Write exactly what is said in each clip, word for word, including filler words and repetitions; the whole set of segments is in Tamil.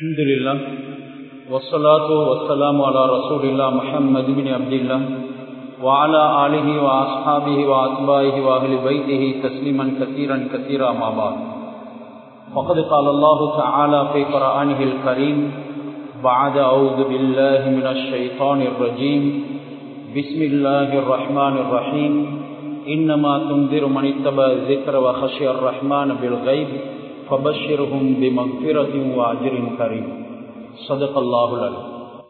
அல்ஹம்துலில்லாஹ் வஸ்ஸலாத்து வஸ்ஸலாமு அலா ரசூலில்லாஹ் முஹம்மது பின் அப்துல்லாஹ் வ அலா ஆலிஹி வ அஸ்ஹாபிஹி வ அத்பாஇஹி வ அஹ்லி பைத்திஹி தஸ்லீமன் கஸீரன் கஸீரா மா பஅத். ஃபகத் क़ால அல்லாஹு தஆலா ஃபீ குர்ஆனிஹில் கரீம் பஅத அஊது பில்லாஹி மினஷ் ஷைத்தானிர் ரஜீம். பிஸ்மில்லாஹிர் ரஹ்மானிர் ரஹீம். இன்னமா துன்திரு மன் இத்தபஅ ذிக்ர வ ஹஷியர் ரஹ்மான பில் கைப் ஃபபஷ்ஷிர்ஹும் பிமக்ஃபிரத்தின் வ அஜ்ரின் கரீம். ஸதகல்லாஹுல் அலீம்.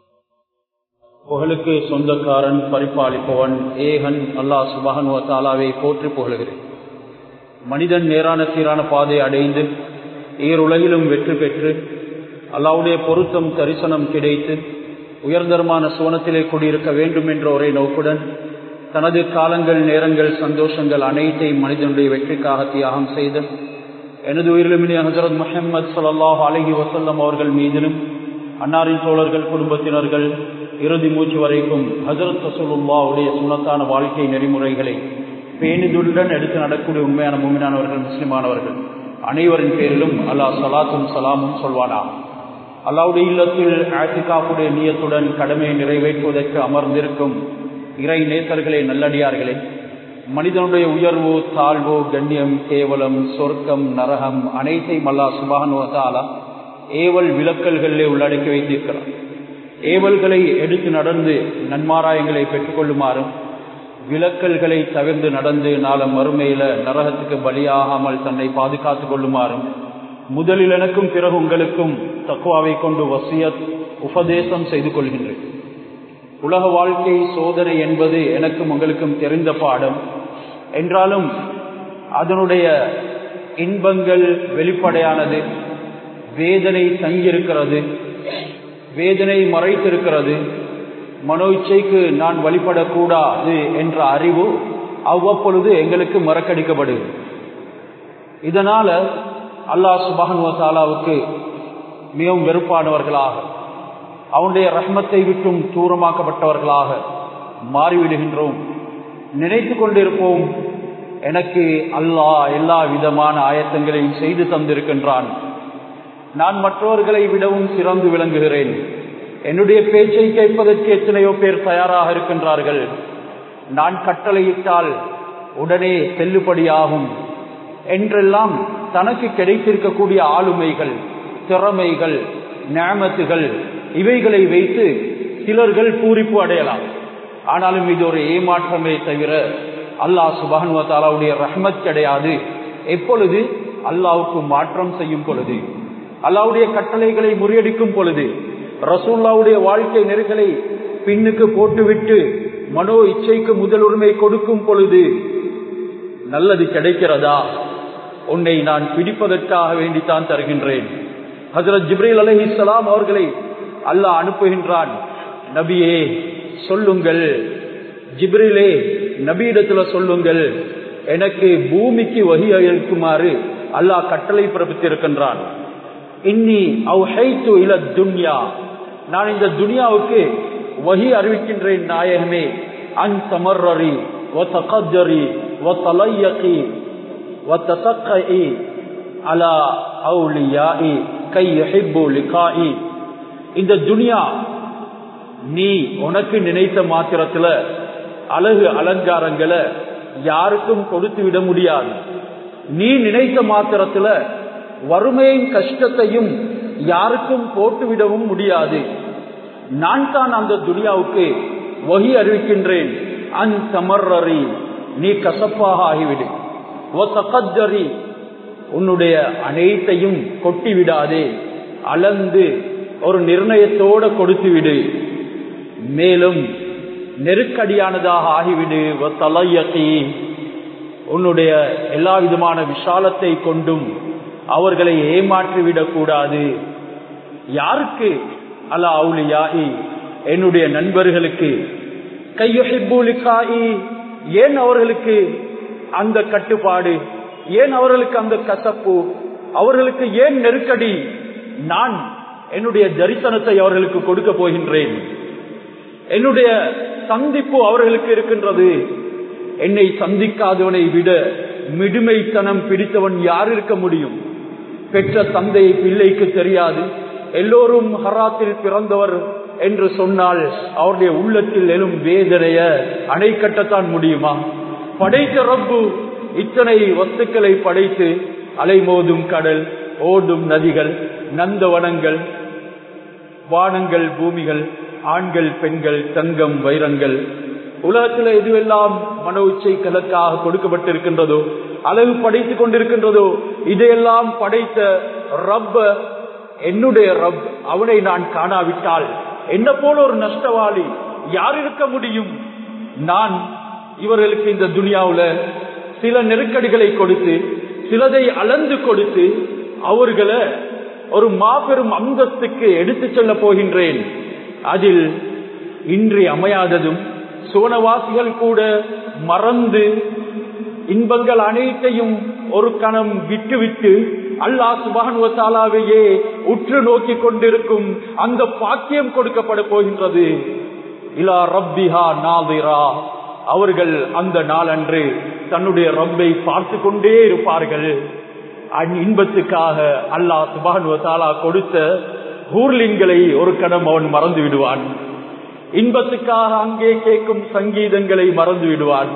புகழுக்கு சொந்தக்காரன், பரிபாலிப்பவன் ஏகன் அல்லாஹ் சுப்ஹானஹு வ தஆலாவை போற்றி புகழுகிறேன். மனிதன் நேரான சீரான பாதை அடைந்து ஈருலகிலும் வெற்றி பெற்று அல்லாஹ்வுடைய பொருத்தம் தரிசனம் கிடைத்து உயர்ந்தரமான சுவனத்திலே குடியிருக்க வேண்டும் என்ற ஒரே நோக்குடன் தனது காலங்கள், நேரங்கள், சந்தோஷங்கள் அனைத்தையும் மனிதனுடைய வெற்றிக்காக தியாகம் செய்த எனது உயிரிலுமினி ஹஜ்ரத் முஹம்மது ஸல்லல்லாஹு அலைஹி வஸல்லம் அவர்கள் மீதிலும் அன்னாரின் தோழர்கள், குடும்பத்தினர்கள் இறுதி மூச்சு வரைக்கும் ஹஜ்ரத் ரசூலுல்லாஹ்வுடைய சுன்னத்தான வாழ்க்கை நெறிமுறைகளை பேணிதுடன் எடுத்து நடக்கூடிய உண்மையான முஃமினானவர்கள், முஸ்லிமானவர்கள் அனைவரின் பேரிலும் அல்லாஹ் ஸலாத்தும் ஸலாமும் சொல்வானா. அல்லாஹ்வுடைய இல்லத்தில் இஅ்திகாஃபுடைய நியத்துடன் கடமையை நிறைவேற்றுவதற்கு அமர்ந்திருக்கும் இறை நேசர்களே, நல்லடியார்களே, மனிதனுடைய உயர்வு, தாழ்வு, கண்ணியம், கேவலம், சொர்க்கம், நரகம் அனைத்தையும் அல்லாஹ் சுப்ஹானஹு வ தஆலா ஏவல் விலக்கல்களிலே உள்ளடக்கி வைத்திருக்கிறார். ஏவல்களை எடுத்து நடந்து நன்மாராயங்களை பெற்றுக்கொள்ளுமாறும் விலக்கல்களை தவிர்த்து நடந்து நாளை மறுமையில நரகத்துக்கு பலியாகாமல் தன்னை பாதுகாத்துக் கொள்ளுமாறும் முதலில் எனக்கும் பிறகு உங்களுக்கும் தக்வாவை கொண்டு வசியத் உபதேசம் செய்து கொள்கின்றேன். உலக வாழ்க்கை சோதனை என்பது எனக்கும் உங்களுக்கும் தெரிந்த பாடம் என்றாலும் அதனுடைய இன்பங்கள் வெளிப்படையானது, வேதனை தங்கியிருக்கிறது, வேதனை மறைத்திருக்கிறது. மனோ இச்சைக்கு நான் வழிபடக்கூடாது என்ற அறிவு அவ்வப்பொழுது எங்களுக்கு மறக்கடிக்கப்படுது. இதனால அல்லாஹ் சுப்ஹானஹு வ தஆலாவுக்கு மிகவும் வெறுப்பானவர்களாக, அவனுடைய ரஹ்மத்தை விட்டும் தூரமாக்கப்பட்டவர்களாக மாறிவிடுகின்றோம். நினைத்து கொண்டிருப்போம், எனக்கு அல்லாஹ் எல்லா விதமான ஆயத்தங்களையும் செய்து தந்திருக்கின்றான், நான் மற்றவர்களை விடவும் சிறந்து விளங்குகிறேன், என்னுடைய பேச்சை கேட்பதற்கு எத்தனையோ பேர் தயாராக இருக்கின்றார்கள், நான் கட்டளையிட்டால் உடனே செல்லுபடியாகும் என்றெல்லாம் தனக்கு கிடைத்திருக்கக்கூடிய ஆளுமைகள், திறமைகள், நிஅமத்துகள் இவைகளை வைத்து சிலர்கள் பூரிப்பு அடையலாம். ஆனாலும் இது ஒரு ஏமாற்றமே தவிர அல்லாஹ் சுப்ஹானஹு வ தஆலாவுடைய ரஹ்மத் கிடையாது. எப்பொழுது அல்லாஹ்வுக்கு மாற்றம் செய்யும் பொழுது, அல்லாஹ்வுடைய கட்டளைகளை முறியடிக்கும் பொழுது, ரசூலுல்லாஹ்வுடைய வாழ்க்கை நெறிகளை பின்னுக்கு போட்டுவிட்டு மனோ இச்சைக்கு முதலுரிமை கொடுக்கும் பொழுது நல்லது கிடைக்கிறதா? உன்னை நான் பிடிப்பதற்காக வேண்டித்தான் தருகின்றேன். ஹஜ்ரத் ஜிப்ரீல் அலைஹிஸ்ஸலாம் அவர்களை அல்லாஹ் அனுப்புகின்றான். நபியே சொல்லுங்கள், ஜிப்ரீலே நபியிடத்துல சொல்லுங்கள், எனக்கு பூமிக்கு வஹி அளிக்குமாறு அல்லாஹ் கட்டளை பிறப்பித்திருக்கின்றான். இன்னி அவ்ஹைது இல துன்யா, நான் இந்த துனியாவுக்கு வஹி அறிவிக்கின்றேன் நாயகமே. அன் தமர்ரரி வ தகஜரி வ தலயகி வ ததக்கஇ அலா அவுலியாஇ கை யுஹிப்பு லிகாஇ. இந்த துனியா நீ உனக்கு நினைத்த மாத்திரத்துல அழகு அலங்காரங்களை யாருக்கும் கொடுத்து விட முடியாது. நீ நினைத்த மாத்திரத்துல வறுமையின் கஷ்டத்தையும் யாருக்கும் போட்டுவிடவும் முடியாது. நான் தான் அந்த துனியாவுக்கு வஹி அறிவிக்கின்றேன். அன் தமர்ரரி, நீ கசப்பாக ஆகிவிடு. வ தகஜரி, உன்னுடைய அனைத்தையும் கொட்டி விடாதே, அளந்து ஒரு நிர்ணயத்தோட கொடுத்து விடு. மேலும் நெருக்கடியானதாக ஆகிவிடு. வ தலயகி, உன்னுடைய எல்லா விதமான விஷாலத்தை கொண்டும் அவர்களை ஏமாற்றிவிடக் கூடாது. யாருக்கு? அலா அவுலியாஇ, என்னுடைய நண்பர்களுக்கு. கை யுஹிப்பு லிகாஇ, ஏன் அவர்களுக்கு அந்த கட்டுப்பாடு, ஏன் அவர்களுக்கு அந்த கசப்பு, அவர்களுக்கு ஏன் நெருக்கடி? நான் என்னுடைய தரிசனத்தை அவர்களுக்கு கொடுக்க போகின்றேன். என்னுடைய சந்திப்பு அவர்களுக்கு இருக்கின்றது. என்னை சந்திக்காதவனை விட மிடுமைத்தனம் பிடித்தவன் யார் இருக்க முடியும்? பெற்ற தந்தையை பிள்ளைக்கு தெரியாது, எல்லோரும் ஹராத்தில் பிறந்தவர் என்று சொன்னால் அவருடைய உள்ளத்தில் எழும் வேதனைய அணை கட்டத்தான் முடியுமா? படைத்த ரப்பு இத்தனை வஸ்துக்களை படைத்து அலைமோதும் கடல், ஓடும் நதிகள், நந்தவனங்கள், வானங்கள், பூமிகள், ஆண்கள், பெண்கள், தங்கம், வைரங்கள், உலகத்தில் எதுவெல்லாம் மன உச்சைகளுக்காக கொடுக்கப்பட்டிருக்கின்றதோ, அளவு படைத்துக் கொண்டிருக்கின்றதோ, இதையெல்லாம் படைத்த ரப்ப, என்னுடைய ரப், அவனை நான் காணாவிட்டால் என்ன போல ஒரு நஷ்டவாளி யார் இருக்க முடியும்? நான் இவர்களுக்கு இந்த துனியாவுல சில நெருக்கடிகளை கொடுத்து, சிலதை அளந்து கொடுத்து, அவர்களை ஒரு மாபெரும் அந்தஸ்துக்கு எடுத்து செல்ல போகின்றேன். அதில் இன்றி அமையாததும் சோனவாசிகள் கூட மறந்து இன்பங்கள் அனைத்தையும் ஒரு கணம் விட்டுவிட்டு அல்லாஹ் சுப்ஹானஹு வ தஆலாவையே உற்று நோக்கி கொண்டிருக்கும் அந்த பாக்கியம் கொடுக்கப்பட போகின்றது. இலா ரப்பிஹா நாதிரா, அவர்கள் அந்த நாளன்று தன்னுடைய ரப்பை பார்த்து கொண்டே இருப்பார்கள். இன்பத்துக்காக அல்லாஹ் சுப்ஹானஹு வ தஆலா கொடுத்த ஹூர்லின்களை ஒரு கணம் அவன் மறந்து விடுவான். இன்பத்துக்காக அங்கே கேட்கும் சங்கீதங்களை மறந்து விடுவான்.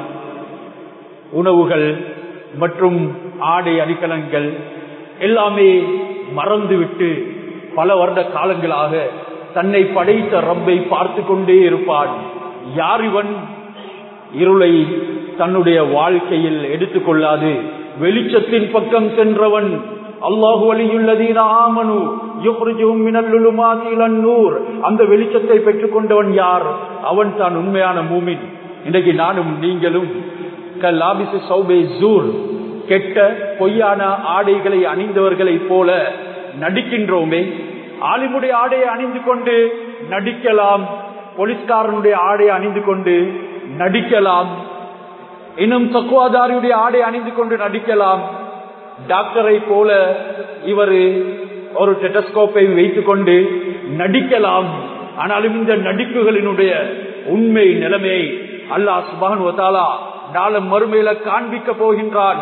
உணவுகள் மற்றும் ஆடை அணிகலன்கள் எல்லாமே மறந்துவிட்டு பல வருட காலங்களாக தன்னை படைத்த ரப்பை பார்த்து கொண்டே இருப்பான். யார் இவன்? இருளை தன்னுடைய வாழ்க்கையில் எடுத்துக்கொள்ளாது வெளிச்சத்தின் பக்கம் சென்றவன். அல்லாஹு வலியுல்லதீன ஆமனு யுக்ரிஜுஹும் மினல் லுலுமாத்தி இலன் நூர். அந்த வெளிச்சத்தை பெற்றுக் கொண்டவன் யார்? அவன் தான் உண்மையான மூமின். இன்றைக்கு நானும் நீங்களும் கலாபிசு சௌபே ஜூர், கெட்ட பொய்யான ஆடைகளை அணிந்தவர்களை போல நடிக்கின்றோமே. ஆலிமுடைய ஆடையை அணிந்து கொண்டு நடிக்கலாம், போலீஸ்காரனுடைய ஆடையை அணிந்து கொண்டு நடிக்கலாம், இன்னும் தக்குவாதாரியுடைய ஆடை அணிந்து கொண்டு நடிக்கலாம். டாக்டரை போல இவர் ஒரு டெட்டஸ்கோப்பை வைத்துக் கொண்டு நடிக்கலாம். ஆனாலும் இந்த நடிப்புகளினுடைய உண்மை நிலைமையை அல்லாஹ் சுப்ஹானஹு வ தஆலா நாளை மறுமையில காண்பிக்க போகின்றான்.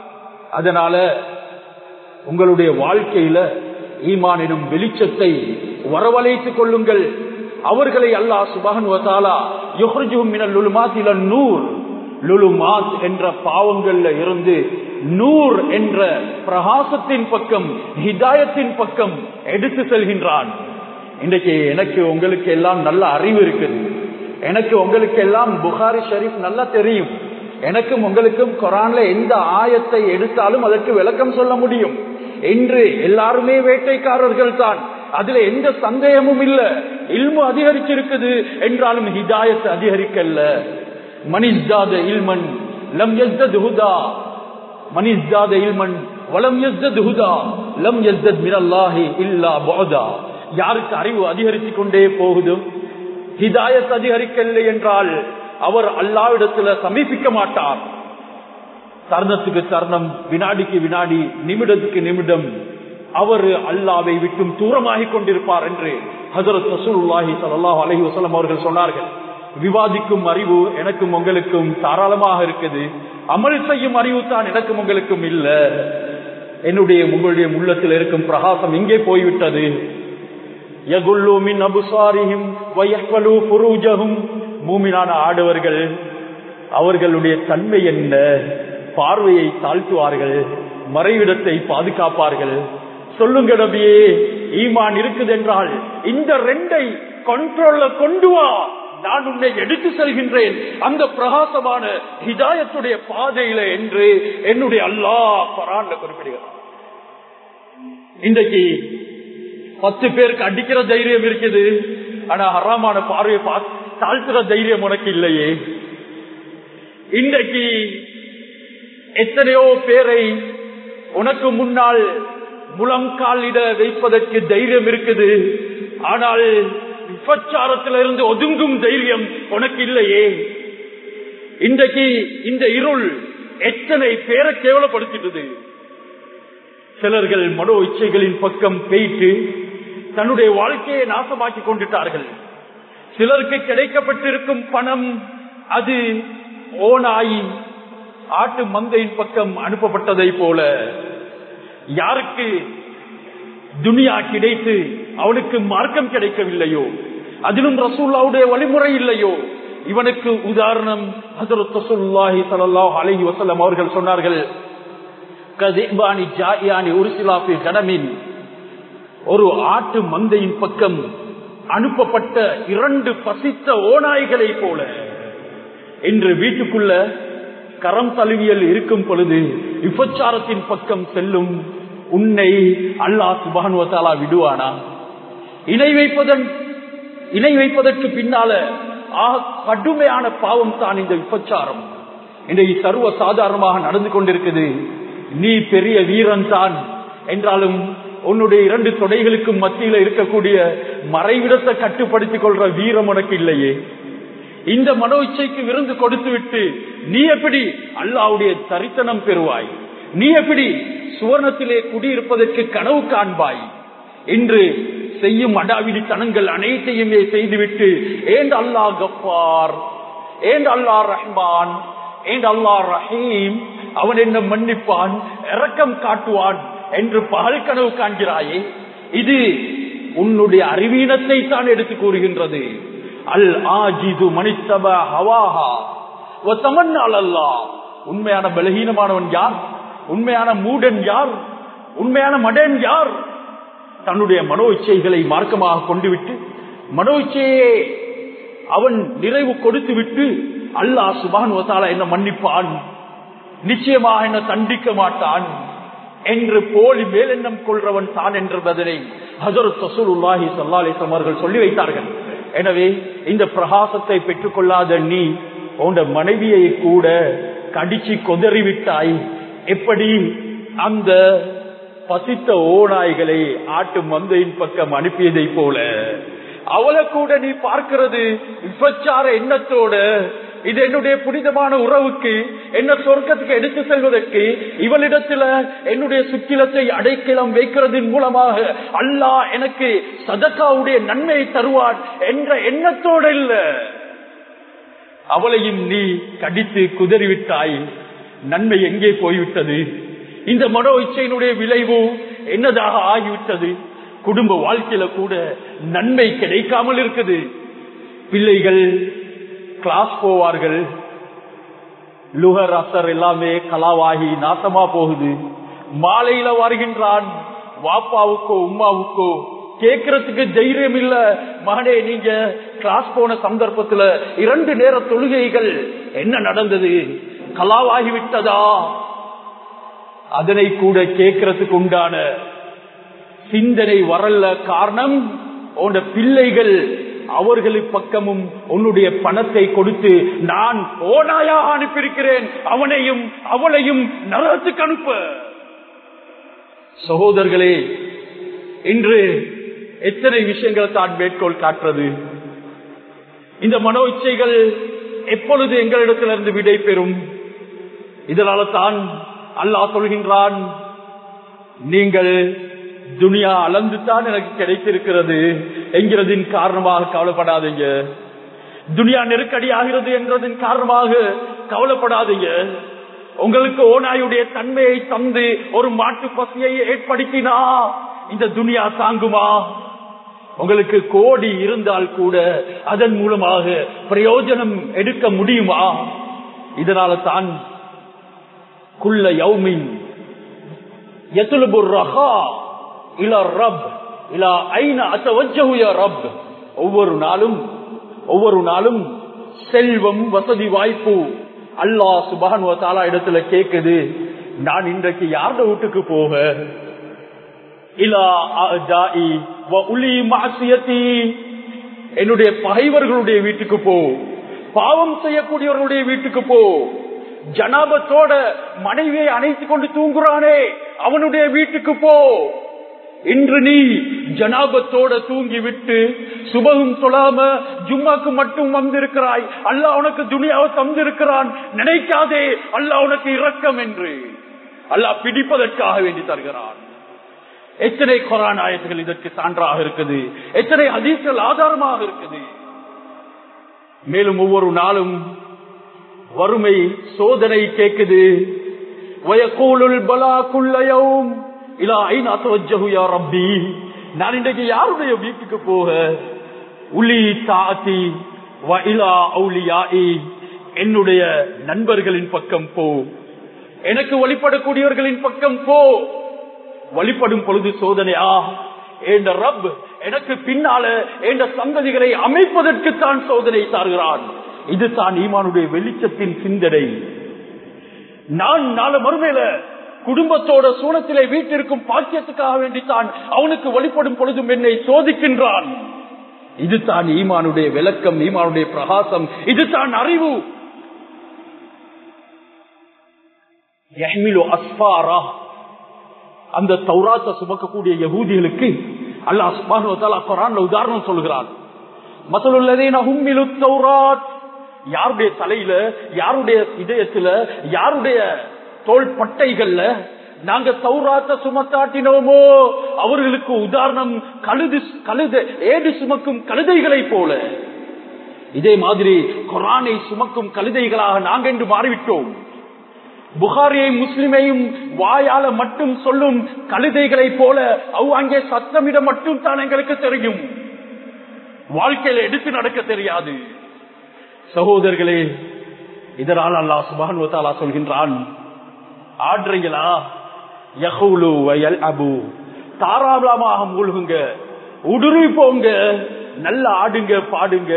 அதனால உங்களுடைய வாழ்க்கையில ஈமான் எனும் வெளிச்சத்தை வரவழைத்துக் கொள்ளுங்கள். அவர்களை அல்லாஹ் சுப்ஹானஹு வ தஆலா யுக்ரிஜுஹும் மினல் லுலுமாத்தி இலன் நூர், லுலுமாத் என்ற பாவங்கள்ல இருந்து நூர் என்ற பிரகாசத்தின் பக்கம், ஹிதாயத்தின் பக்கம் எடுத்து செல்கின்றான். இன்றைக்கு எனக்கு உங்களுக்கு எல்லாம் நல்ல அறிவு இருக்குது. எனக்கு உங்களுக்கு எல்லாம் புகாரி ஷரீஃப் நல்லா தெரியும். எனக்கும் உங்களுக்கும் குர்ஆன்ல எந்த ஆயத்தை எடுத்தாலும் அதற்கு விளக்கம் சொல்ல முடியும். இன்று எல்லாருமே வேட்டைக்காரர்கள் தான், அதுல எந்த சந்தேகமும் இல்ல. இல்மு அதிகரிச்சிருக்குது என்றாலும் ஹிதாயத் அதிகரிக்கல்ல. மனிஸ்தாத இல்மன் லம் யஸ்தத் ஹுதா, மனிஸ்தாத இல்மன் வலம் யஸ்தத் ஹுதா லம் யஸ்தத் மினல்லாஹி இல்லா புஅதா. யாருக்கு அறிவு அதிகரித்துக் கொண்டே போகுது, ஹிதாயத் அதிகரிக்கவில்லை என்றால் அவர் அல்லாஹ்விடத்துல சமீபிக்க மாட்டார். தருணத்துக்கு தருணம், வினாடிக்கு வினாடி, நிமிடத்துக்கு நிமிடம் அவர் அல்லாஹ்வை விட்டும் தூரமாகிக் கொண்டிருப்பார் என்று ஹஜ்ரத் ரசூலுல்லாஹி ஸல்லல்லாஹு அலைஹி வஸல்லம் அவர்கள் சொன்னார்கள். விவாதிக்கும் அறிவு எனக்கும் உங்களுக்கும் தாராளமாக இருக்குது, அமல் செய்யும் அறிவு தான் எனக்கும் உங்களுக்கும் இல்ல. என்னுடைய உங்களுடைய உள்ளத்தில் இருக்கும் பிரகாசம் இங்கே போய்விட்டது. யகுல்லு மின் அப்சாரிஹிம் வ யஹ்ஃபலு ஃபுரூஜஹும். மூமினான ஆடவர்கள் அவர்களுடைய தன்மை என்ன? பார்வையை தாழ்த்துவார்கள், மறைவிடத்தை பாதுகாப்பார்கள். சொல்லுங்க நபியே, ஈமான் இருக்குது என்றால் இந்த ரெண்டை கண்ட்ரோல்ல கொண்டு வா, நான் உன்னை எடுத்து செல்கின்றேன் அந்த பிரகாசமான ஹிதாயத்துடைய பாதையில என்று என்னுடைய அல்லாஹ் குர்ஆன்ல குறிப்பிடுகிறார். இன்றைக்கு பத்து பேருக்கு அடிக்கிற தைரியம் இருக்குது, ஆனா ஹராமான பார்வையை பார்த்து தாழ்த்துற தைரியம் உனக்கு இல்லையே. இன்றைக்கு எத்தனையோ பேரை உனக்கு முன்னால் முழங்காலிட வைப்பதற்கு தைரியம் இருக்குது, ஆனால் விபச்சாரத்திலிருந்து ஒதுங்கும் தைரியம் உனக்கு இல்லையே. இன்றைக்கு இந்த இருள் எத்தனை பேரை கேவலப்படுத்திட்டது. சிலர்கள் மனோ இச்சைகளின் பக்கம் போயிட்டு தன்னுடைய வாழ்க்கையை நாசமாக்கி கொண்டுட்டார்கள். சிலருக்கு கிடைக்கப்பட்டிருக்கும் பணம் அது ஓனாய் ஆட்டு மந்தையின் பக்கம் அனுப்பப்பட்டதை போல, யாருக்கு துனியா கிடைத்து அவனுக்கு மார்க்கம் கிடைக்கவில்லையோ, அதிலும் ரசூலுல்லாஹ்வுடைய வழிமுறை இல்லையோ? இவனுக்கு உதாரணம் ஹஜ்ரத் ரசூலுல்லாஹி ஸல்லல்லாஹு அலைஹி வஸல்லம் அவர்கள் சொன்னார்கள், கதிபானி ஜாயானி உர்சிலா ஃபி கனமின், ஒரு ஆட்டு மந்தையின் பக்கம் அனுப்பப்பட்ட இரண்டு பசித்த ஓநாய்களை போல. இன்று வீட்டுக்குள்ள கரம் தழுவியல் இருக்கும் பொழுது விபச்சாரத்தின் பக்கம் செல்லும் உன்னை அல்லாஹ் சுப்ஹானஹு வ தஆலா விடுவானா? இணை வைப்பதன் இணை வைப்பதற்கு பின்னால ஆக கடுமையான பாவம் தான் இந்த விபச்சாரம். இன்றைக்கு சர்வ சாதாரணமாக நடந்து கொண்டிருக்குது. நீ பெரிய வீரன் தான் என்றாலும் உன்னுடைய இரண்டு தொடைகளுக்கு மத்தியில இருக்கக்கூடிய மறைவிடத்தை கட்டுப்படுத்திக் கொள்ற வீரம் உனக்கு இல்லையே. இந்த மனோ இச்சைக்கு விருந்து கொடுத்து விட்டு நீ எப்படி அல்லாஹ்வுடைய தரிசனம் பெறுவாய்? நீ எப்படி சுவர்ணத்திலே குடியிருப்பதற்கு கனவு காண்பாய்? இன்று செய்யும் அடாவிடித்தனங்கள் அனைத்தையுமே செய்துவிட்டு ஏன் அல்லாஹ் கஃபார், ஏன் அல்லாஹ் ரஹ்மான், ஏன் அல்லாஹ் ரஹீம், அவன் என்ன மன்னிப்பான், இரக்கம் காட்டுவான் என்று பகல் கனவு காண்கிறாயே, இது உன்னுடைய அறிவீனத்தை தான் எடுத்து கூறுகின்றது. அல் ஆஜிது மனித்தபா ஹவாஹா வ தமன்னா அலல்லாஹ். உண்மையான பலகீனமானவன் யார்? உண்மையான மூடன் யார்? உண்மையான மடன் யார்? தன்னுடைய மனோ இச்சைகளை மார்க்கமாக கொண்டு விட்டு மனோ இச்சையே அவன் நிறைவு கொடுத்து விட்டு அல்லாஹ் சுப்ஹானஹு வ தஆலா என்ன மன்னிப்பான், நிச்சயமாக என்ன தண்டிக்க மாட்டான் என்று போலி மேலெண்ணம் கொள்றவன் தான் என்பதனை ஹஜ்ரத் ரசூலுல்லாஹி ஸல்லல்லாஹு அலைஹி வஸல்லம் அவர்கள் சொல்லி வைத்தார்கள். எனவே இந்த பிரகாசத்தை பெற்றுக் கொள்ளாத நீ உன் மனைவியை கூட கடிச்சு கொதறிவிட்டாய். எப்படி அந்த பசித்த ஓநாய்களை ஆட்டு மந்தையின் பக்கம் அனுப்பியதை போல அவளை கூட நீ பார்க்கிறது விபச்சார எண்ணத்தோட. இது என்னுடைய புனிதமான உறவுக்கு, என்ன சொர்க்கத்துக்கு எடுத்து செல்வதற்கு இவளிடத்துல என்னுடைய சுக்கிலத்தை அடைக்கலம் வைக்கிறதின் மூலமாக அல்லாஹ் எனக்கு சதகாவுடைய நன்மையை தருவான் என்ற எண்ணத்தோட இல்ல. அவளையும் நீ கடித்து குதறிவிட்டாய். நன்மை எங்கே போய்விட்டது? இந்த மனோ இச்சையினுடைய விளைவு என்னதாக ஆகிவிட்டது? குடும்ப வாழ்க்கையில கூட நன்மை கிடைக்காமல் இருக்குது. பிள்ளைகள் கிளாஸ் போவார்கள், லுஹர் அசர் எல்லாமே கலாவாகி நாசமா போகுது. மாலையில வருகின்றான், வாப்பாவுக்கோ உம்மாவுக்கோ கேட்கறதுக்கு தைரியம் இல்ல. மகனே, நீங்க கிளாஸ் போன சந்தர்ப்பத்துல இரண்டு நேர தொழுகைகள் என்ன நடந்தது? கலாவாகிவிட்டதா? அதனை கூட கேட்கறதுக்கு உண்டான சிந்தனை வரல. காரணம், உன் பிள்ளைகள் அவர்களுக்கு பக்கமும் உன்னுடைய பணத்தை கொடுத்து நான் ஓனாயாக அனுப்பியிருக்கிறேன், அவனையும் அவளையும் நரகத்துக்கு அனுப்ப. சகோதரர்களே, இன்று எத்தனை விஷயங்கள் தான் மேற்கோள் காட்டுறது? இந்த மனோ இச்சைகள் எப்பொழுது எங்களிடத்திலிருந்து விடை பெறும்? இதனால தான் அல்லாஹ் சொல்கின்றான், நீங்கள் துனியா அளந்துதான் எனக்கு கிடைத்திருக்கிறது என்கிறதின் காரணமாக கவலைப்படாதீங்க. துனியா நெருக்கடி ஆகிறது என்றதின் காரணமாக கவலைப்படாதீங்க. உங்களுக்கு ஓநாயுடைய தன்மையை தந்து ஒரு மாட்டு பசியை ஏற்படுத்தினா இந்த துனியா தாங்குமா? உங்களுக்கு கோடி இருந்தால் கூட அதன் மூலமாக பிரயோஜனம் எடுக்க முடியுமா? இதனால தான் குல்ல யௌமின் யத்லுபுர் ரஹா இலா ரப் இலா ஐன அத்தவஜ்ஜஹு யா ரப். ஒவ்வொரு நாளும் ஒவ்வொரு நாளும் செல்வம், வசதி, வாய்ப்பு அல்லாஹ் சுப்ஹானஹு வ தஆலா இடத்துல கேக்குது, நான் இன்றைக்கு யாரோட வீட்டுக்கு போக? இலா அஜாஇ வ உலி மஅசியதி, என்னுடைய பகைவர்களுடைய வீட்டுக்கு போ, பாவம் செய்யக்கூடியவர்களுடைய வீட்டுக்கு போ. ஜனாபத்தோட மனைவியை அணைத்துக் கொண்டு தூங்குறானே அவனுடைய வீட்டுக்கு போ. இன்று நீ ஜனாபத்தோட தூங்கி விட்டு சுபகும் சொல்லாம ஜும்மாக்கு மட்டும் வந்திருக்கிறாய். அல்லாஹ் உனக்கு துனியாவை தந்திருக்கிறான். நினைக்காதே அல்லாஹ் உனக்கு இரக்கம் என்று. அல்லாஹ் பிடிப்பதற்காக வேண்டி தருகிறான். எத்தனை குர்ஆன் ஆயத்துகள் இதற்கு சான்றாக இருக்குது, எத்தனை ஹதீஸ்கள் ஆதாரமாக இருக்குது. மேலும் ஒவ்வொரு நாளும் வறுமை சோதனை கேக்குது. வயகூலுல் பலா குல்ல யௌம் இலா ஐன அத்தவஜ்ஜஹு யா ரப்பி, நான் இன்றைக்கு யாருடைய வீட்டுக்கு போக? உலி தாத்தி வஇலா அவுலியாஇ, என்னுடைய நண்பர்களின் பக்கம் போ, எனக்கு வழிபடக்கூடியவர்களின் பக்கம் போ. வழிபடும் பொழுது சோதனையா? என்ற ரப் எனக்கு பின்னால என்ற சந்ததிகளை அமைப்பதற்குத்தான் சோதனை தாருகிறான். இது தான் ஈமானுடைய வெளிச்சத்தின் சிந்தனை. நான் நாளை மறுமையில குடும்பத்தோட சூனத்திலே வீட்டிற்கும் பாக்கியத்துக்காக வேண்டித்தான் அவனுக்கு வழிபடும் பொழுதும் என்னை சோதிக்கின்றான். இது தான் ஈமானுடைய விளக்கம், ஈமானுடைய பிரகாசம், இது தான் அறிவு. அந்த தௌராத்தை சுமக்கக்கூடிய யகூதிகளுக்கு அல்லாஹ் சுப்ஹானஹு வ தஆலா குர்ஆன்ல உதாரணம் சொல்கிறான். மஸலுல்லதீன ஹும்மிலுத் தௌராத், யாருடைய தலையில, யாருடைய இதயத்துல, யாருடைய தோள் பட்டைகள்ல நாங்க தௌராத்தை சுமத்தாட்டினோமோ அவர்களுக்கு உதாரணம் கழுது கழுத ஏடு சுமக்கும் கழுதைகளை போல. இதே மாதிரி குர்ஆனை சுமக்கும் கழுதைகளாக நாங்க என்று மாறிவிட்டோம். புகாரியை முஸ்லிமையும் வாயால மட்டும் சொல்லும் கழுதைகளை போல அவ் அங்கே சத்தமிட மட்டும் தான் எங்களுக்கு தெரியும், வாழ்க்கையில எடுத்து நடக்க தெரியாது. சகோதரர்களே, இதனால் அல்லாஹ் சுப்ஹானஹு வ தஆலா சொல்கின்றான், ஆடுறீங்களா? யஹூலு வயல்அபு, தாராளமாக மூழ்குங்க, உடுறி போங்க, நல்ல ஆடுங்க, பாடுங்க.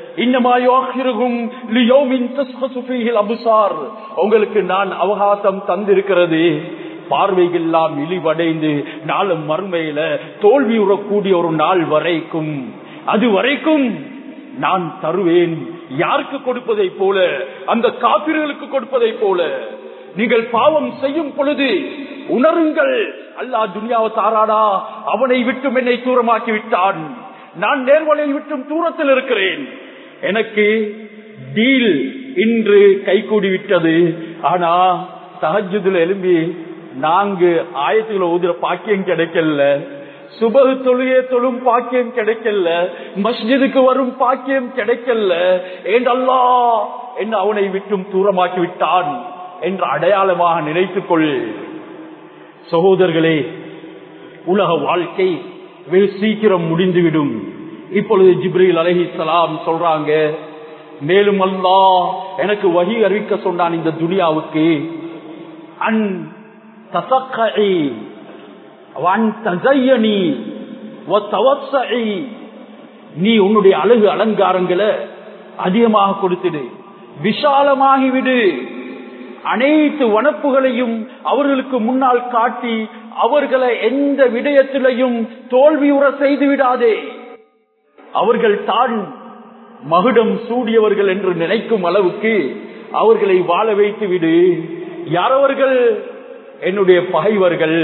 உங்களுக்கு நான் அவகாசம் தந்திருக்கிறது, பார்வைகள் எல்லாம் இழிவடைந்து நாளும் மறுமையில தோல்வி உறக்கூடிய ஒரு நாள் வரைக்கும், அது வரைக்கும் நான் தருவேன். யாருக்கு கொடுப்பதை போல? அந்த காபிர்களுக்கு கொடுப்பதை போல. நீங்கள் பாவம் செய்யும் பொழுது உணருங்கள், அல்லாஹ் துன்யாவை தாராடா, அவனை விட்டும் என்னை தூரமாக்கி விட்டான், நான் நேர்வழியை விட்டும் தூரத்தில் இருக்கிறேன், எனக்கு டீல் இன்று கைகூடி விட்டது. ஆனா தஹஜ்ஜுதுல எழும்பி நான்கு ஆயத்துகளை ஓதுற பாக்கியம் கிடைக்கல, சுபஹ் தொழுகை தொழும் பாக்கியம் கிடைக்கல, மஸ்ஜிதுக்கு வரும் பாக்கியம் கிடைக்கல, ஏன் அல்லாஹ் என்ன அவனை விட்டும் தூரமாக்கி விட்டான் என்ற அடையாளமாக நினைத்துக் கொள். சகோதரர்களே, உலக வாழ்க்கை வெகு சீக்கிரம் முடிந்துவிடும். இப்பொழுது ஜிப்ரீல் அலைஹிஸ்ஸலாம் சொல்றாங்க, மேலும் அல்லாஹ் எனக்கு வஹி அறிவிக்க சொன்னான் இந்த துனியாவுக்கு, அன் தஸக்கஇ வன் தஸய்யனி வ தவஸ்ஸஇ, நீ உன்னுடைய அழகு அலங்காரங்களை அதிகமாக கொடுத்துடு, விஷாலமாகிவிடு, அனைத்து வனப்புகளையும் அவர்களுக்கு முன்னால் காட்டி அவர்களை எந்த விடயத்திலையும் தோல்வியுற செய்து விடாதே. அவர்கள் தான் மகுடம் சூடியவர்கள் என்று நினைக்கும் அளவுக்கு அவர்களை வாழ வைத்து விடு. யாரவர்கள்? என்னுடைய பகைவர்கள்,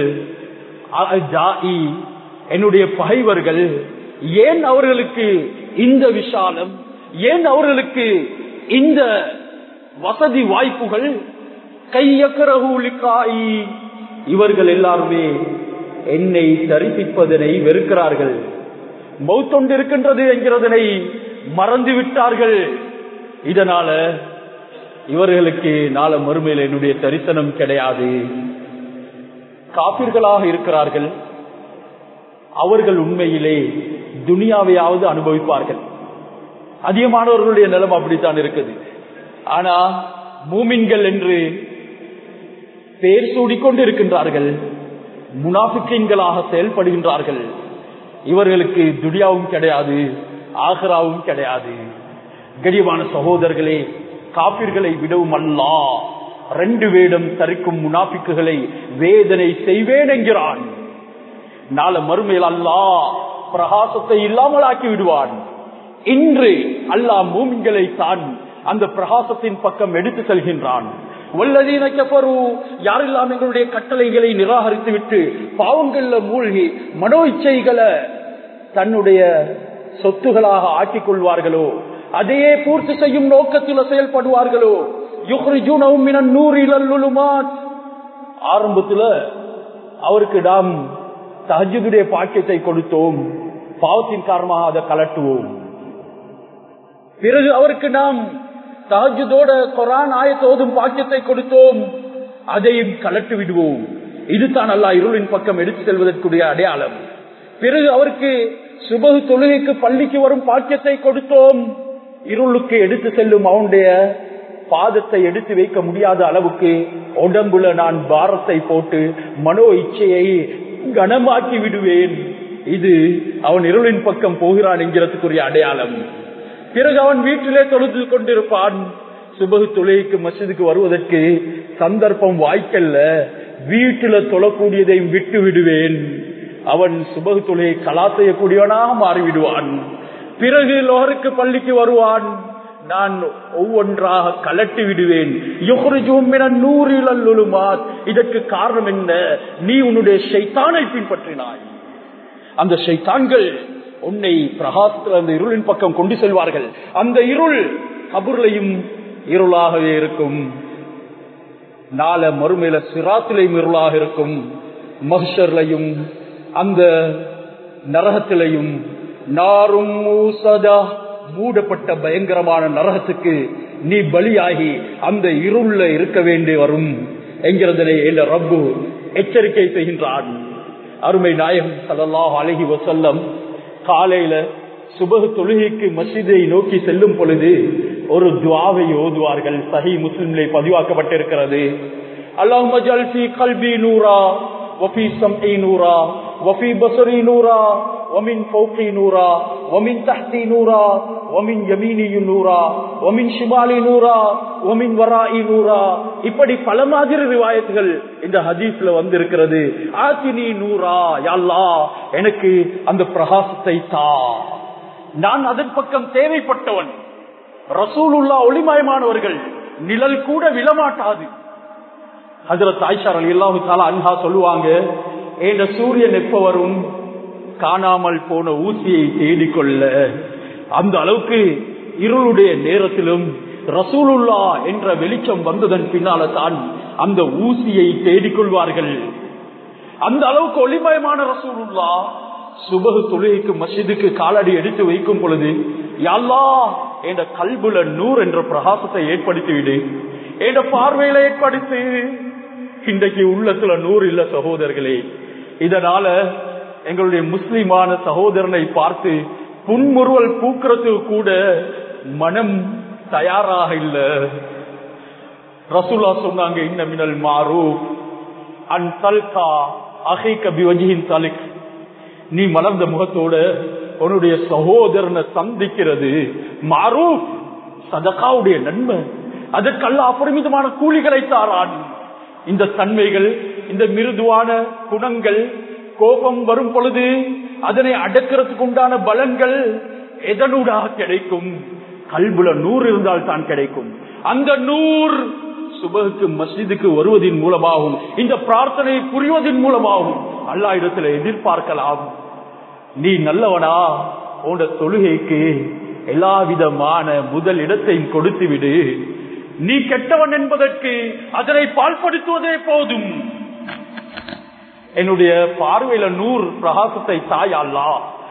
என்னுடைய பகைவர்கள். ஏன் அவர்களுக்கு இந்த விஷாலம்? ஏன் அவர்களுக்கு இந்த வசதி வாய்ப்புகள்? கையக்கரஹூலிக்காயி, இவர்கள் எல்லாருமே என்னை தரிசிப்பதனை வெறுக்கிறார்கள், மௌத்தொண்டு இருக்கின்றது என்கிறதனை மறந்து விட்டார்கள். இதனால இவர்களுக்கு நாள மறுமையில் என்னுடைய தரிசனம் கிடையாது. காபிர்களாக இருக்கிறார்கள், அவர்கள் உண்மையிலே துனியாவையாவது அனுபவிப்பார்கள். அதிகமானவர்களுடைய நிலம் அப்படித்தான் இருக்குது. ஆனா மூமின்கள் என்று பேர் சூடிக்கொண்டு இருக்கின்றார்கள், முனாஃபிக்கீன்களாக செயல்படுகின்றார்கள். இவர்களுக்கு துனியாவும் கிடையாது, ஆகிராவும் கிடையாது. கனிவான சகோதரர்களே, காபிர்களை விடவும் அல்லாஹ் ரெண்டு வேடம் தரிக்கும் முனாஃபிக்குகளை வேதனை செய்வேன் என்கிறான். நாளை மறுமையில் அல்லாஹ் பிரகாசத்தை இல்லாமல் ஆக்கி விடுவான். இன்று அல்லாஹ் மூமின்களை தான் அந்த பிரகாசத்தின் பக்கம் எடுத்து செல்கின்றான். வல்லதீன கஃபரு, யாரெல்லாம் எங்களுடைய கட்டளைகளை நிராகரித்து விட்டு பாவங்கள்ல மூழ்கி மனோ இச்சைகளை தன்னுடைய சொத்துகளாக ஆக்கிக் கொள்வார்களோ, அதையே பூர்த்தி செய்யும் நோக்கத்தில் செயல்படுவார்களோ, யுக்ரிஜூனஹும் மினன் நூரி இலல் லுலுமாத், ஆரம்பத்துல அவருக்கு நாம் தஹஜ்ஜுடைய பாக்கியத்தை கொடுத்தோம், பாவத்தின் காரணமாக அதை கலட்டுவோம். பிறகு அவருக்கு நாம் தஹஜ்ஜுதோட குர்ஆன் ஆயத் ஓதும் பாக்கியத்தை கொடுத்தோம், அதையும் கலட்டு விடுவோம். இதுதான் அல்லாஹ் இருளின் பக்கம் எடுத்து செல்வதற்குரிய அடையாளம். பிறகு அவருக்கு சுபஹ் தொழுகைக்கு பள்ளிக்கு வரும் பாக்கியத்தை கொடுத்தோம். இருளுக்கு எடுத்து செல்லும் அவனுடைய பாதத்தை எடுத்து வைக்க முடியாத அளவுக்கு உடம்புல நான் பாரத்தை போட்டு மனோ இச்சையை கனமாக்கி விடுவேன். இது அவன் இருளின் பக்கம் போகிறான் என்கிறதுக்குரிய அடையாளம். பிறகு அவன் வீட்டிலே தொழுது கொண்டிருப்பான். சுபஹ் தொழுகைக்கு மஸ்ஜிதுக்கு வருவதற்கு சந்தர்ப்பம் வாய்க்கல்ல, வீட்டில தொழக்கூடியதையும் விட்டு விடுவேன். அவன் சுபஹ் தொழுகை கலா செய்யக்கூடியவனாக மாறிவிடுவான். பிறகு லோஹருக்கு பள்ளிக்கு வருவான். நான் ஒவ்வொன்றாக கலட்டி விடுவேன். இதற்கு காரணம் என்ன? நீ உன்னுடைய ஷைத்தானை பின்பற்றினாய். அந்த ஷைத்தான்கள் உன்னை பிரகாசத்தில் அந்த இருளின் பக்கம் கொண்டு செல்வார்கள். அந்த இருள் கபூர்லையும் இருளாகவே இருக்கும், நாள மறுமையில சிராத்திலையும் இருளாக இருக்கும், மஹ்ஷர்லையும் அந்த நரகத்திலையும் நாரும் மூசதா மூடப்பட்ட பயங்கரமான நரகத்துக்கு நீ பலியாகி அந்த இருள்ல இருக்க வேண்டி வரும் என்கிறதிலே என்ற ரப்பு எச்சரிக்கை செய்கின்றான். அருமை நாயகம் ஸல்லல்லாஹு அலைஹி வஸல்லம் காலையில சுபஹ் தொழுகைக்கு மஸ்ஜிதை நோக்கி செல்லும் பொழுது ஒரு துஆவை ஓதுவார்கள். சஹீஹ் முஸ்லிமிலே பதிவாக்கப்பட்டிருக்கிறது. அல்லாஹும்ம ஜஅல் ஃபீ கல்பி நூரா வஃபீ ஸம்இ நூரா வஃபீ பஸரி நூரா ومن فوقي نورا ومن تحتي نورا ومن يميني نورا ومن شمالي نورا ومن ورائي نورا. இப்படி பல மாதிரி ரிவாயத்துகள் இந்த ஹதீஸ்ல வந்திருக்கிறது. ஆத்தினி நூரா, யா அல்லாஹ் எனக்கு அந்த பிரகாசத்தை தா, நான் அதன் பக்கம் தேவைப்பட்டவன். ரசூலுல்லாஹ் ஒளிமயமானவர்கள், நிழல் கூட விழமாட்டாது. ஹஜ்ரத் ஆயிஷா ரலியல்லாஹு தஆலா அன்ஹா சொல்லுவாங்க, ஏண்ட சூரியன் எப்ப வரும், காணாமல் போன ஊசியை தேடிக்கொள்ள. அந்த அளவுக்கு இருளுடைய நேரத்திலும் ரசூலுல்லாஹ் என்ற வெளிச்சம் வந்ததன் பின்னால தான் அந்த ஊசியை தேடிக்கொள்வார்கள். அந்த அளவுக்கு ஒளிமயமான ரசூலுல்லாஹ் சுபஹ் தொழுகைக்கு மஸ்ஜிதுக்கு காலடி எடுத்து வைக்கும் பொழுது, யா அல்லாஹ் என்ற கல்புல நூர் என்ற பிரகாசத்தை ஏற்படுத்தி விடு, என்ற பார்வையில ஏற்படுத்தி. இன்றைக்கு உள்ளத்துல நூறு இல்ல சகோதரர்களே. இதனால எங்களுடைய முஸ்லிமான சகோதரனை பார்த்து புன்முறுவல் பூக்கிறதுக்கு கூட மனம் தயாராக இல்ல. ரசூலுல்லாஹ் சொன்னாங்க, இன்ன மினல் மாரூஃப் அன் தல்கா அஹீக பிவஜ்ஹின் தலிக். நீ மலர்ந்த முகத்தோட உன்னுடைய சகோதரனை சந்திக்கிறது மாரூஃப், சதகாவுடைய நன்மை. அதற்கு அல்லாஹ் அபரிமிதமான கூலிகளை தாரான். இந்த தன்மைகள், இந்த மிருதுவான குணங்கள், கோபம் வரும் பொழுது அதனை அடக்கிறதுக்கு உண்டான பலன்கள் எதனூடாக கிடைக்கும்? கல்புல நூறு இருந்தால் தான் கிடைக்கும். அந்த நூறு சுபஹுக்கு மஸ்ஜிதுக்கு வருவதன் மூலமாகவும் இந்த பிரார்த்தனை புரிவதன் மூலமாகவும் அல்லாஹ் இடத்துல எதிர்பார்க்கலாம். நீ நல்லவனா, உன் தொழுகைக்கு எல்லா விதமான முதல் இடத்தையும் கொடுத்து விடு. நீ கெட்டவன் என்பதற்கு அதனை பால்படுத்துவதே போதும். என்னுடைய பார்வையில நூறு பிரகாசத்தை தாயல்லா.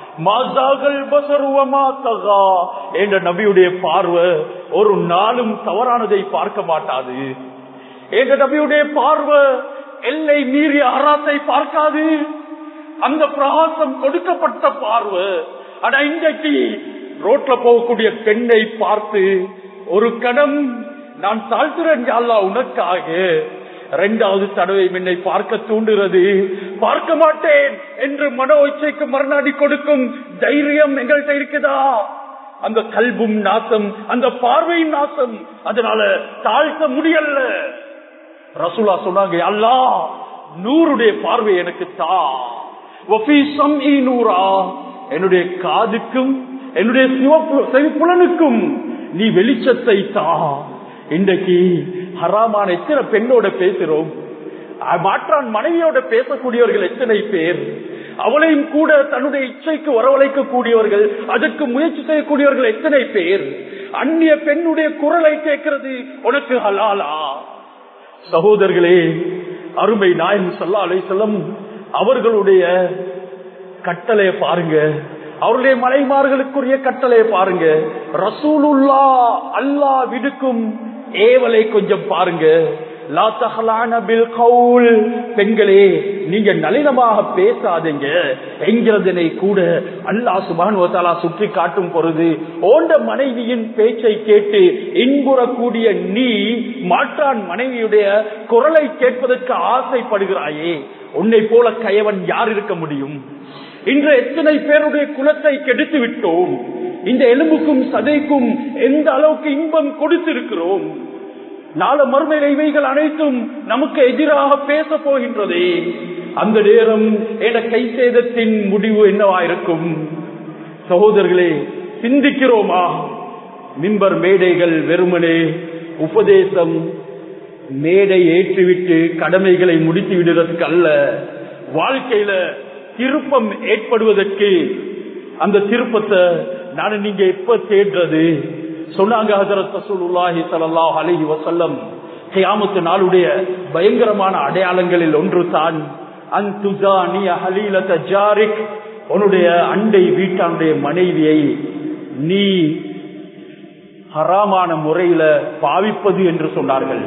என்ற நபியுடைய பார்வை ஒரு நாளும் தவறானதை பார்க்க மாட்டாது. என்ற நபியுடைய பார்வை எல்லை மீறிய அறாத்தை பார்க்காது. அந்த பிரகாசம் கொடுக்கப்பட்ட பார்வை. ஆனா இன்றைக்கு ரோட்ல போகக்கூடிய பெண்ணை பார்த்து ஒரு கணம் நான் தாழ்த்துறேன் அல்லாஹ் உனக்காக, இரண்டாவது தடவை என்னை பார்க்க தூண்டுகிறது. பார்க்க மாட்டேன் என்று மனோ இச்சைக்கு மறுநாடி கொடுக்கும் தைரியம் எங்கள்கிட்ட இருக்குதா? அந்த கல்பும் நாசம், அந்த பார்வையும் நாசம். அதனால தாழ்த்த முடியல. ரசூலா சொன்னாங்க, அல்லாஹ் நூறுடைய பார்வை எனக்கு தா, நூறா என்னுடைய காதுக்கும் என்னுடைய செவிப்புலனுக்கும் நீ வெளிச்சத்தை தா. இன்றைக்கு ஹராமான எத்தனை பெண்ணோட பேசுறோம், மாற்றான் மனைவியோட பேசக்கூடியவர்கள் எத்தனை பேர், அவளையும் கூட தன்னுடைய இச்சைக்கு வரவழைக்க கூடியவர்கள், அதற்கு முயற்சி செய்யக்கூடியவர்கள் எத்தனை பேர். அந்நிய பெண்ணுடைய குரலை கேட்கிறது உனக்கு ஹலாலா? சகோதரர்களே, அருமை நாயகம் ஸல்லல்லாஹு அலைஹி வஸல்லம் அவர்களுடைய கட்டளையை பாருங்க, அவருடைய மலைமார்களுக்குரிய கட்டளையை பாருங்க. ரசூலுல்லாஹ் அல்லாஹ் விடுக்கும் ஏவலை கொஞ்சம் பாருங்க. லா தஹலான பில் கவுல், பெண்களே நீங்க நளினமாக பேசாதீங்க என்கிறதனை கூட அல்லாஹ் சுப்ஹானஹு வ தஆலா சுட்டி காட்டும் பொழுது, ஓண்ட மனைவியின் பேச்சை கேட்டு இன்புறக்கூடிய நீ மாற்றான் மனைவியுடைய குரலை கேட்பதற்கு ஆசைப்படுகிறாயே, உன்னை போல கயவன் யார் இருக்க முடியும்? இன்று எத்தனை பேருடைய குலத்தை கெடுத்து விட்டோம். இந்த எலும்புக்கும் சதைக்கும் எந்த அளவுக்கு இன்பம் கொடுத்திருக்கிறோம். நாள மறுமையில இவைகள் அனைத்தும் நமக்கு எதிராக பேச போகின்றதே. அந்த நேரம் என கை சேதத்தின் முடிவு என்னவாயிருக்கும்? சகோதரர்களே, சிந்திக்கிறோமா? மிம்பர் மேடைகள் வெறுமனே உபதேசம் மேடை ஏற்றிவிட்டு கடமைகளை முடித்து விடுவதற்கு அல்ல, வாழ்க்கையில திருப்பம் ஏற்படுவதற்கு. அந்த திருப்பத்தை நான் நீங்க எப்ப தேடுறது? சொன்னாங்க ஹஜ்ரத் ரசூலுல்லாஹி ஸல்லல்லாஹு அலைஹி வஸல்லம், கியாமத் நாளுடைய பயங்கரமான அடையாளங்களில் ஒன்று தான் அன்துஜானி ஹலீலத ஜாரிக், உன்னுடைய அண்டை வீட்டானுடைய மனைவியை நீ ஹராமான முறையில பாவிப்பது என்று சொன்னார்கள்.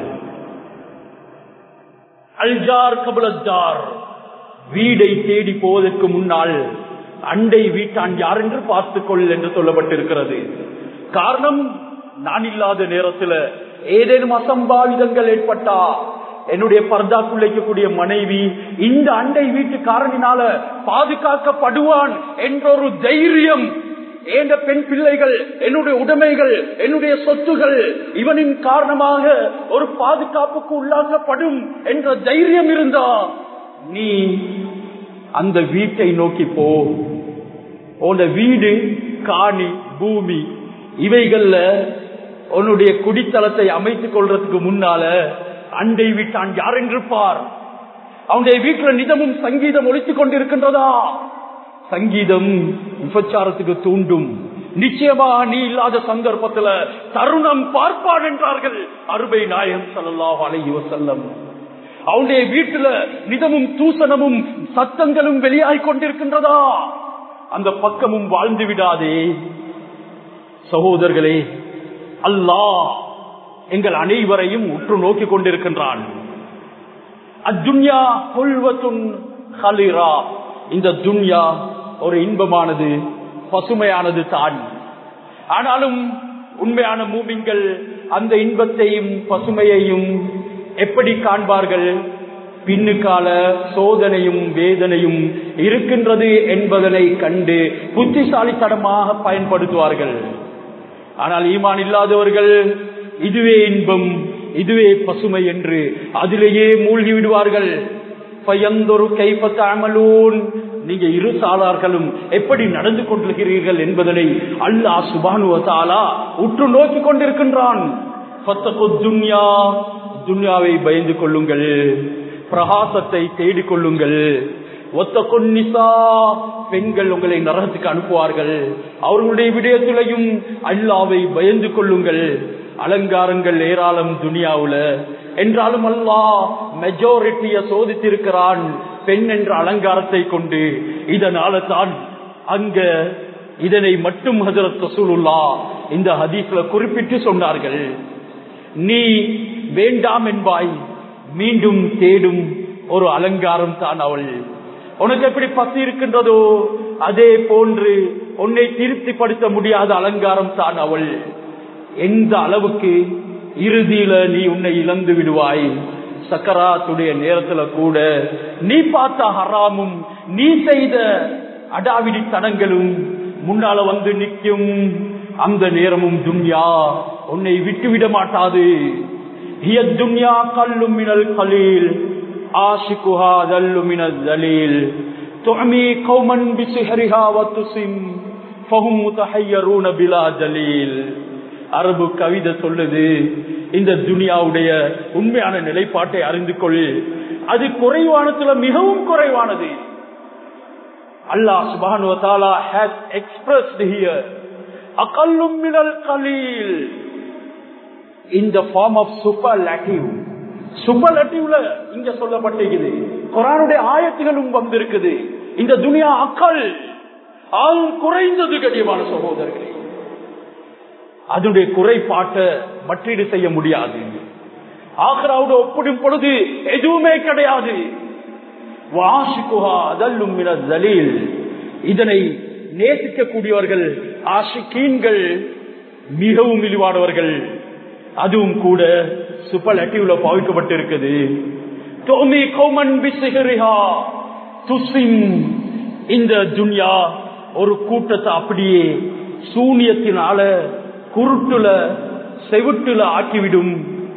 அல்ஜார் கபலஜார், வீடை தேடி போவதற்கு முன்னால் அண்டை வீட்டான் யார் என்று பார்த்துக்கொள் என்று சொல்லப்பட்டிருக்கிறது. காரணம், நான் இல்லாத நேரத்தில் ஏதேனும் அசம்பாவிதங்கள் ஏற்பட்டா என்னுடைய பர்தாக்குள்ளைக்கக்கூடிய மனைவி இந்த அண்டை வீட்டுக்காரனினால பாதுகாக்கப்படுவான் என்ற ஒரு தைரியம், ஏண்ட பெண் பிள்ளைகள், என்னுடைய உடைமைகள், என்னுடைய சொத்துகள் இவனின் காரணமாக ஒரு பாதுகாப்புக்கு உள்ளாக்கப்படும் என்ற தைரியம் இருந்தா நீ அந்த வீட்டை நோக்கி போ. உன்னுடைய வீடு, காணி, பூமி இவைகள்ல உன்னுடைய குடித்தளத்தை அமைத்துக் கொள்றதுக்கு முன்னால அண்டை வீட்டான் யார் என்று பார். அவனுடைய வீட்டில் நிதமும் சங்கீதம் ஒலித்துக் கொண்டிருக்கின்றதா? சங்கீதம் விபச்சாரத்துக்கு தூண்டும். நிச்சயமாக நீ இல்லாத சந்தர்ப்பத்துல தருணம் பார்ப்பான் என்றார்கள் அருமை நாயகம் ஸல்லல்லாஹு அலைஹி வஸல்லம். அவனுடைய வீட்டுல நிதமும் தூசணமும் சத்தங்களும் வெளியாகிக் கொண்டிருக்கின்றதா? அந்த பக்கமும் வாழ்ந்து விடாதே. சகோதரர்களே, அல்லாஹ் எங்கள் அனைவரையும் உற்று நோக்கி கொண்டிருக்கின்றான். அத்துன்யா ஹுல்வத்துன் ஹலிரா, இந்த துன்யா ஒரு இன்பமானது, பசுமையானது தான். ஆனாலும் உண்மையான மூமின்கள் அந்த இன்பத்தையும் பசுமையையும் எப்படி காண்பார்கள்? பின்னுக்கால சோதனையும் வேதனையும் இருக்கின்றது என்பதனை கண்டு புத்திசாலித்தனமாக பயன்படுத்துவார்கள். ஆனால் ஈமான் இல்லாதவர்கள் இதுவே இன்பம், இதுவே பசுமை என்று அதிலேயே மூழ்கி விடுவார்கள். நீங்க இரு சாலார்களும் எப்படி நடந்து கொண்டிருக்கிறீர்கள் என்பதனை அல்லாஹ் சுப்ஹானஹு வ தஆலா உற்று நோக்கி கொண்டிருக்கின்றான். துன்யாவை பயந்து கொள்ளுங்கள், பிரகாசத்தை தேடிக் கொள்ளுங்கள். ஒத்தகொன் நிசா, பெண்கள் உங்களை நரகத்துக்கு அனுப்புவார்கள். அவர்களுடைய விடயத்திலையும் அல்லாஹ்வை பயந்து கொள்ளுங்கள். அலங்காரங்கள் ஏராளம் துனியாவுல என்றாலும் அல்லாஹ் மெஜாரிட்டிய சோதித்திருக்கிறான் பெண் என்ற அலங்காரத்தை கொண்டு. இதனால தான் அங்க இதனை மட்டும் ஹஜ்ரத் ரசூலுல்லாஹ் இந்த ஹதீஸ்ல குறிப்பிட்டு சொன்னார்கள். நீ வேண்டாம் என்பாய், மீண்டும் தேடும் ஒரு அலங்காரம் தான் அவள். உனக்கு எப்படி பசி இருக்கின்றதோ அதே போன்று உன்னை திருப்திப்படுத்த முடியாத அலங்காரம் தான் அவள். எந்த அளவுக்கு இறுதியில நீ உன்னை இழந்து விடுவாய். சக்கராத்துடைய நேரத்துல கூட நீ பார்த்த ஹராமும் நீ செய்த அடாவிடி தனங்களும் முன்னால வந்து நிற்கும். அந்த நேரமும் துன்யா உன்னை விட்டுவிட மாட்டாது. துன்யா கல்லும் மினல் கலீல் ஆஷிகுஹா தல்லு மினல் ஜலீல் துஅமி கௌமன் பிசிஹரிஹா வதுசிம் ஃபஹும் முதஹய்யரூன பிலா ஜலீல். அரபு கவிதை சொல்லுது, இந்த துனியாவுடைய உண்மையான நிலைப்பாட்டை அறிந்து கொள், அது குறைவானதுல மிகவும் குறைவானது. அல்லாஹ் சுப்ஹானஹு வ தஆலா has expressed here aqallum min al-qalil in the form of superlative. superlative இங்க சொல்லப்பட்டிருக்குது. குர்ஆனுடைய ஆயத்துகளும் வந்திருக்குது. இந்த துனியா அக்கல் ஆள் குறைந்தது. கடியமான சகோதரர்களே, அதனுடைய குறைபாட்டை மற்றீடு செய்ய முடியாது. ஆக்ராவோட ஒப்பிடும் பொழுது எதுவுமே கிடையாது. இதனை நேசிக்கக்கூடியவர்கள் ஆஷிகீன்கள் மிகவும் இழிவானவர்கள். அதுவும் கூட சூப்பர்லேட்டிவ்ல பாவிக்கப்பட்டிருக்குது. இந்த துன்யா ஒரு கூட்டத்தை அப்படியே சூனியத்தினால குருட்டுல செவிட்டுல ஆக்கிவிடும்.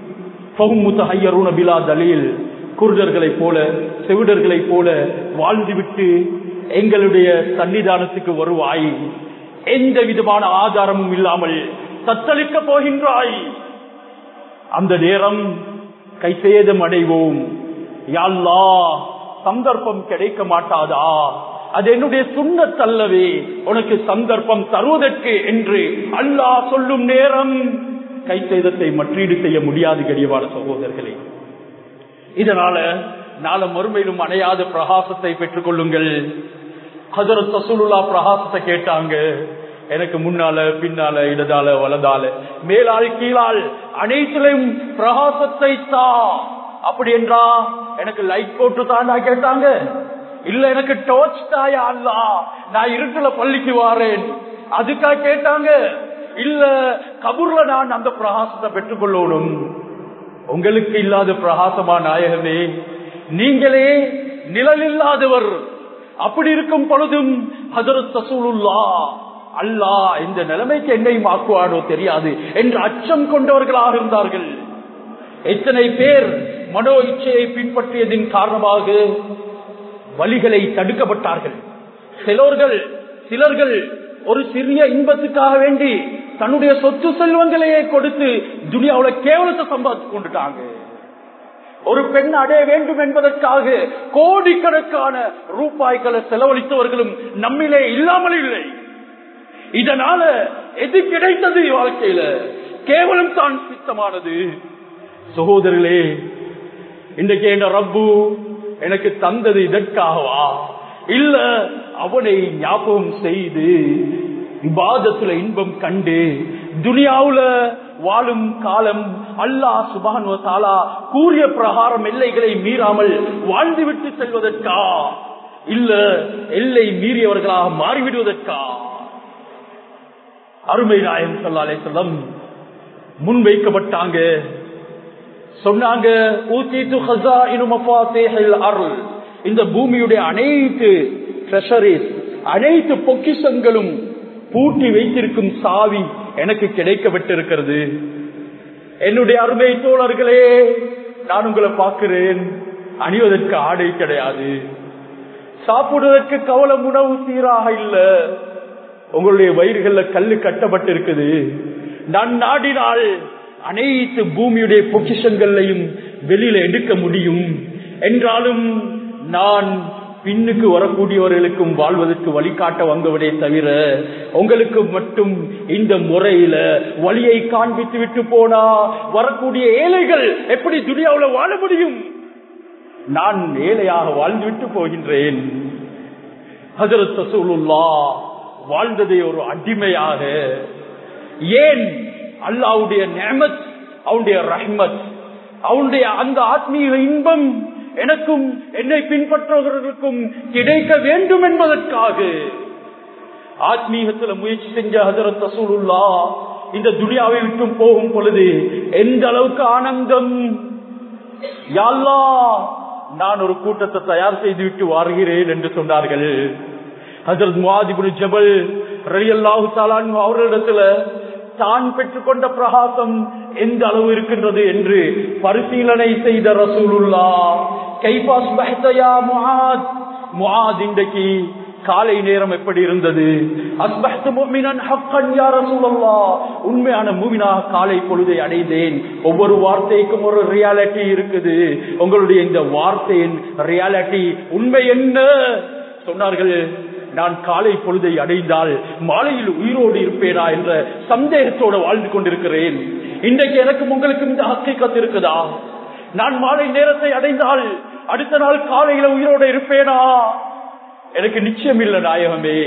குருடர்களை போல செவிடர்களை போல வாழ்ந்துவிட்டு எங்களுடைய சன்னிதானத்துக்கு வருவாய், எந்த விதமான ஆதாரமும் இல்லாமல் தத்தளிக்க போகின்றாய். அந்த நேரம் கைசேதம் அடைவோம். யா அல்லாஹ், சந்தர்ப்பம் கிடைக்க மாட்டாதா? அது என்னுடைய சுன்னத் அல்லவே உனக்கு சந்தர்ப்பம் தருவதற்கு என்று அல்லாஹ் சொல்லும் நேரம் கைசேதத்தை மற்றீடு செய்ய முடியாது கடியவான சகோதரர்களே. இதனால நாளை மறுமையிலும் அணையாத பிரகாசத்தை பெற்றுக் கொள்ளுங்கள். ஹஜ்ரத் ரசூலுல்லாஹ் பிரகாசத்தை கேட்டாங்க. எனக்கு முன்னால பின்னால இடதால வலதால மேலால் கீழால் அனைத்திலும் பிரகாசத்தை தா. அப்படி என்றா எனக்கு லைட் போட்டு தாண்டா கேட்டாங்க. இல்ல எனக்கு டோர்ச் தாயா அல்லாஹ், நான் இருட்டுல பள்ளிக்கு வாரேன் அதுக்கா கேட்டாங்க. இல்ல கபூர்ல நான் அந்த பிரகாசத்தை பெற்றுக் கொள்ளணும். உங்களுக்கு இல்லாத பிரகாசமா நாயகமே? நீங்களே நிழல் இல்லாதவர். அப்படி இருக்கும் பொழுதும் ஹஜ்ரத் ரசூலுல்லாஹ் அல்லாஹ் இந்த நிலைமைக்கு என்னையும் ஆக்குவானோ தெரியாது என்று அச்சம் கொண்டவர்களாக இருந்தார்கள். எத்தனை பேர் மனோ இச்சையை பின்பற்றியதின் காரணமாக வழிகளை தடுக்கப்பட்டார்கள். சிலர்கள் சிலர்கள் ஒரு சிறிய இன்பத்துக்காக வேண்டி தன்னுடைய சொத்து செல்வங்களையே கொடுத்து துனியாவுல கேவலத்தை சம்பாதித்து கொண்டுட்டாங்க. ஒரு பெண் அடைய வேண்டும் என்பதற்காக கோடிக்கணக்கான ரூபாய்களை செலவழித்தவர்களும் நம்மிலே இல்லாமல் இல்லை. இதனால எது கிடைத்தது வாழ்க்கையில? கேவலம் தான் சித்தமானது. சகோதரர்களே, இன்றைக்கு என்ன ரப்பு எனக்கு தந்தது இதற்காகவா? இல்ல அவனை ஞாபகம் செய்து இபாதத்துல இன்பம் கண்டு துனியாவுல வாழும் காலம் அல்லாஹ் சுப்ஹானஹு வ தஆலா கூறிய பிரகாரம் எல்லைகளை மீறாமல் வாழ்ந்துவிட்டு செல்வதற்கா? இல்ல எல்லை மீறியவர்களாக மாறிவிடுவதற்கா? அருமை நாயகம் ஸல்லல்லாஹு அலைஹி வஸல்லம் முன்வைக்கப்பட்டாங்க. சொன்னாங்க, ஊதீது ஹஸாயினு மஃபாத்திஹில் அர்ல், இந்த பூமியுடைய அனைத்து ட்ரெஷரிஸ், அனைத்து பொக்கிஷங்களும் பூட்டி வைத்திருக்கும் சாவி எனக்கு கிடைக்கப்பட்டிருக்கிறது. என்னுடைய அருமை தோழர்களே, நான் உங்களை பார்க்கிறேன். அணிவதற்கு ஆடை கிடையாது, சாப்பிடுவதற்கு கவலம் உணவு சீராக இல்ல, உங்களுடைய வயிறுகள்ல கல்லு கட்டப்பட்டிருக்குது. நான் நாடினால் அனைத்து பூமியுடைய பொக்கிஷங்களையும் வெளியில எடுக்க முடியும். என்றாலும் நான் பின்னுக்கு வரக்கூடியவர்களுக்கும் வாழ்வதற்கு வழிகாட்ட வந்தவனே தவிர உங்களுக்கு மட்டும் இந்த முறையில வழியை காண்பித்து விட்டு போனா வரக்கூடிய ஏழைகள் எப்படி துனியாவுல வாழ முடியும்? நான் ஏழையாக வாழ்ந்துவிட்டு போகின்றேன். ஹஜ்ரத் ரசூலுல்லாஹ் வாழ்ந்ததே ஒரு அடிமையாக. ஏன்? அல்லாஹ்வுடைய நிஅமத், அவனுடைய ரஹ்மத், அவனுடைய அந்த ஆத்மீக இன்பம் எனக்கும் என்னை பின்பற்றுவதற்கும் கிடைக்க வேண்டும் என்பதற்காக ஆத்மீகத்துல முயற்சி செஞ்ச ஹஜ்ரத் ரசூலுல்லாஹ் இந்த துனியாவை விட்டு போகும் பொழுது எந்த அளவுக்கு ஆனந்தம்! யா அல்லாஹ், நான் ஒரு கூட்டத்தை தயார் செய்து விட்டு வருகிறேன் என்று சொன்னார்கள். ஹஜ்ரத் முஆத் இப்னு ஜபல் ரலியல்லாஹு தஆலா அன்ஹு அவர்களிடத்துல தான் பெற்றுக்கொண்ட பிரகாசம் எந்த அளவு இருக்கின்றது என்று பரிசீலனை செய்த ரசூலுல்லாஹ், கைஃப அஸ்பஹத யா முஆத், முஆத் இன்றைக்கு காலை நேரம் எப்படி இருந்தது? அஸ்பஹது முஃமினன் ஹக்கன் யா ரசூலல்லாஹ், உண்மையான மூமினாக காலை பொழுதை அடைந்தேன். ஒவ்வொரு வார்த்தைக்கும் ஒரு ரியாலிட்டி இருக்குது. உங்களுடைய இந்த வார்த்தையின் ரியாலிட்டி உண்மை என்ன? சொன்னார்கள், நான் காலை பொழுதை அடைந்தால் மாலையில் உயிரோடு இருப்பேனா என்ற சந்தேகத்தோடு வாழ்ந்து கொண்டிருக்கிறேன். இன்றைக்கு எனக்கும் உங்களுக்கும் இந்த ஹக்கீகத் இருக்குதா? நான் மாலை நேரத்தை அடைந்தால் அடுத்த நாள் காலையில உயிரோடு இருப்பேனா? எனக்கு நிச்சயம் இல்லை நாயகமே.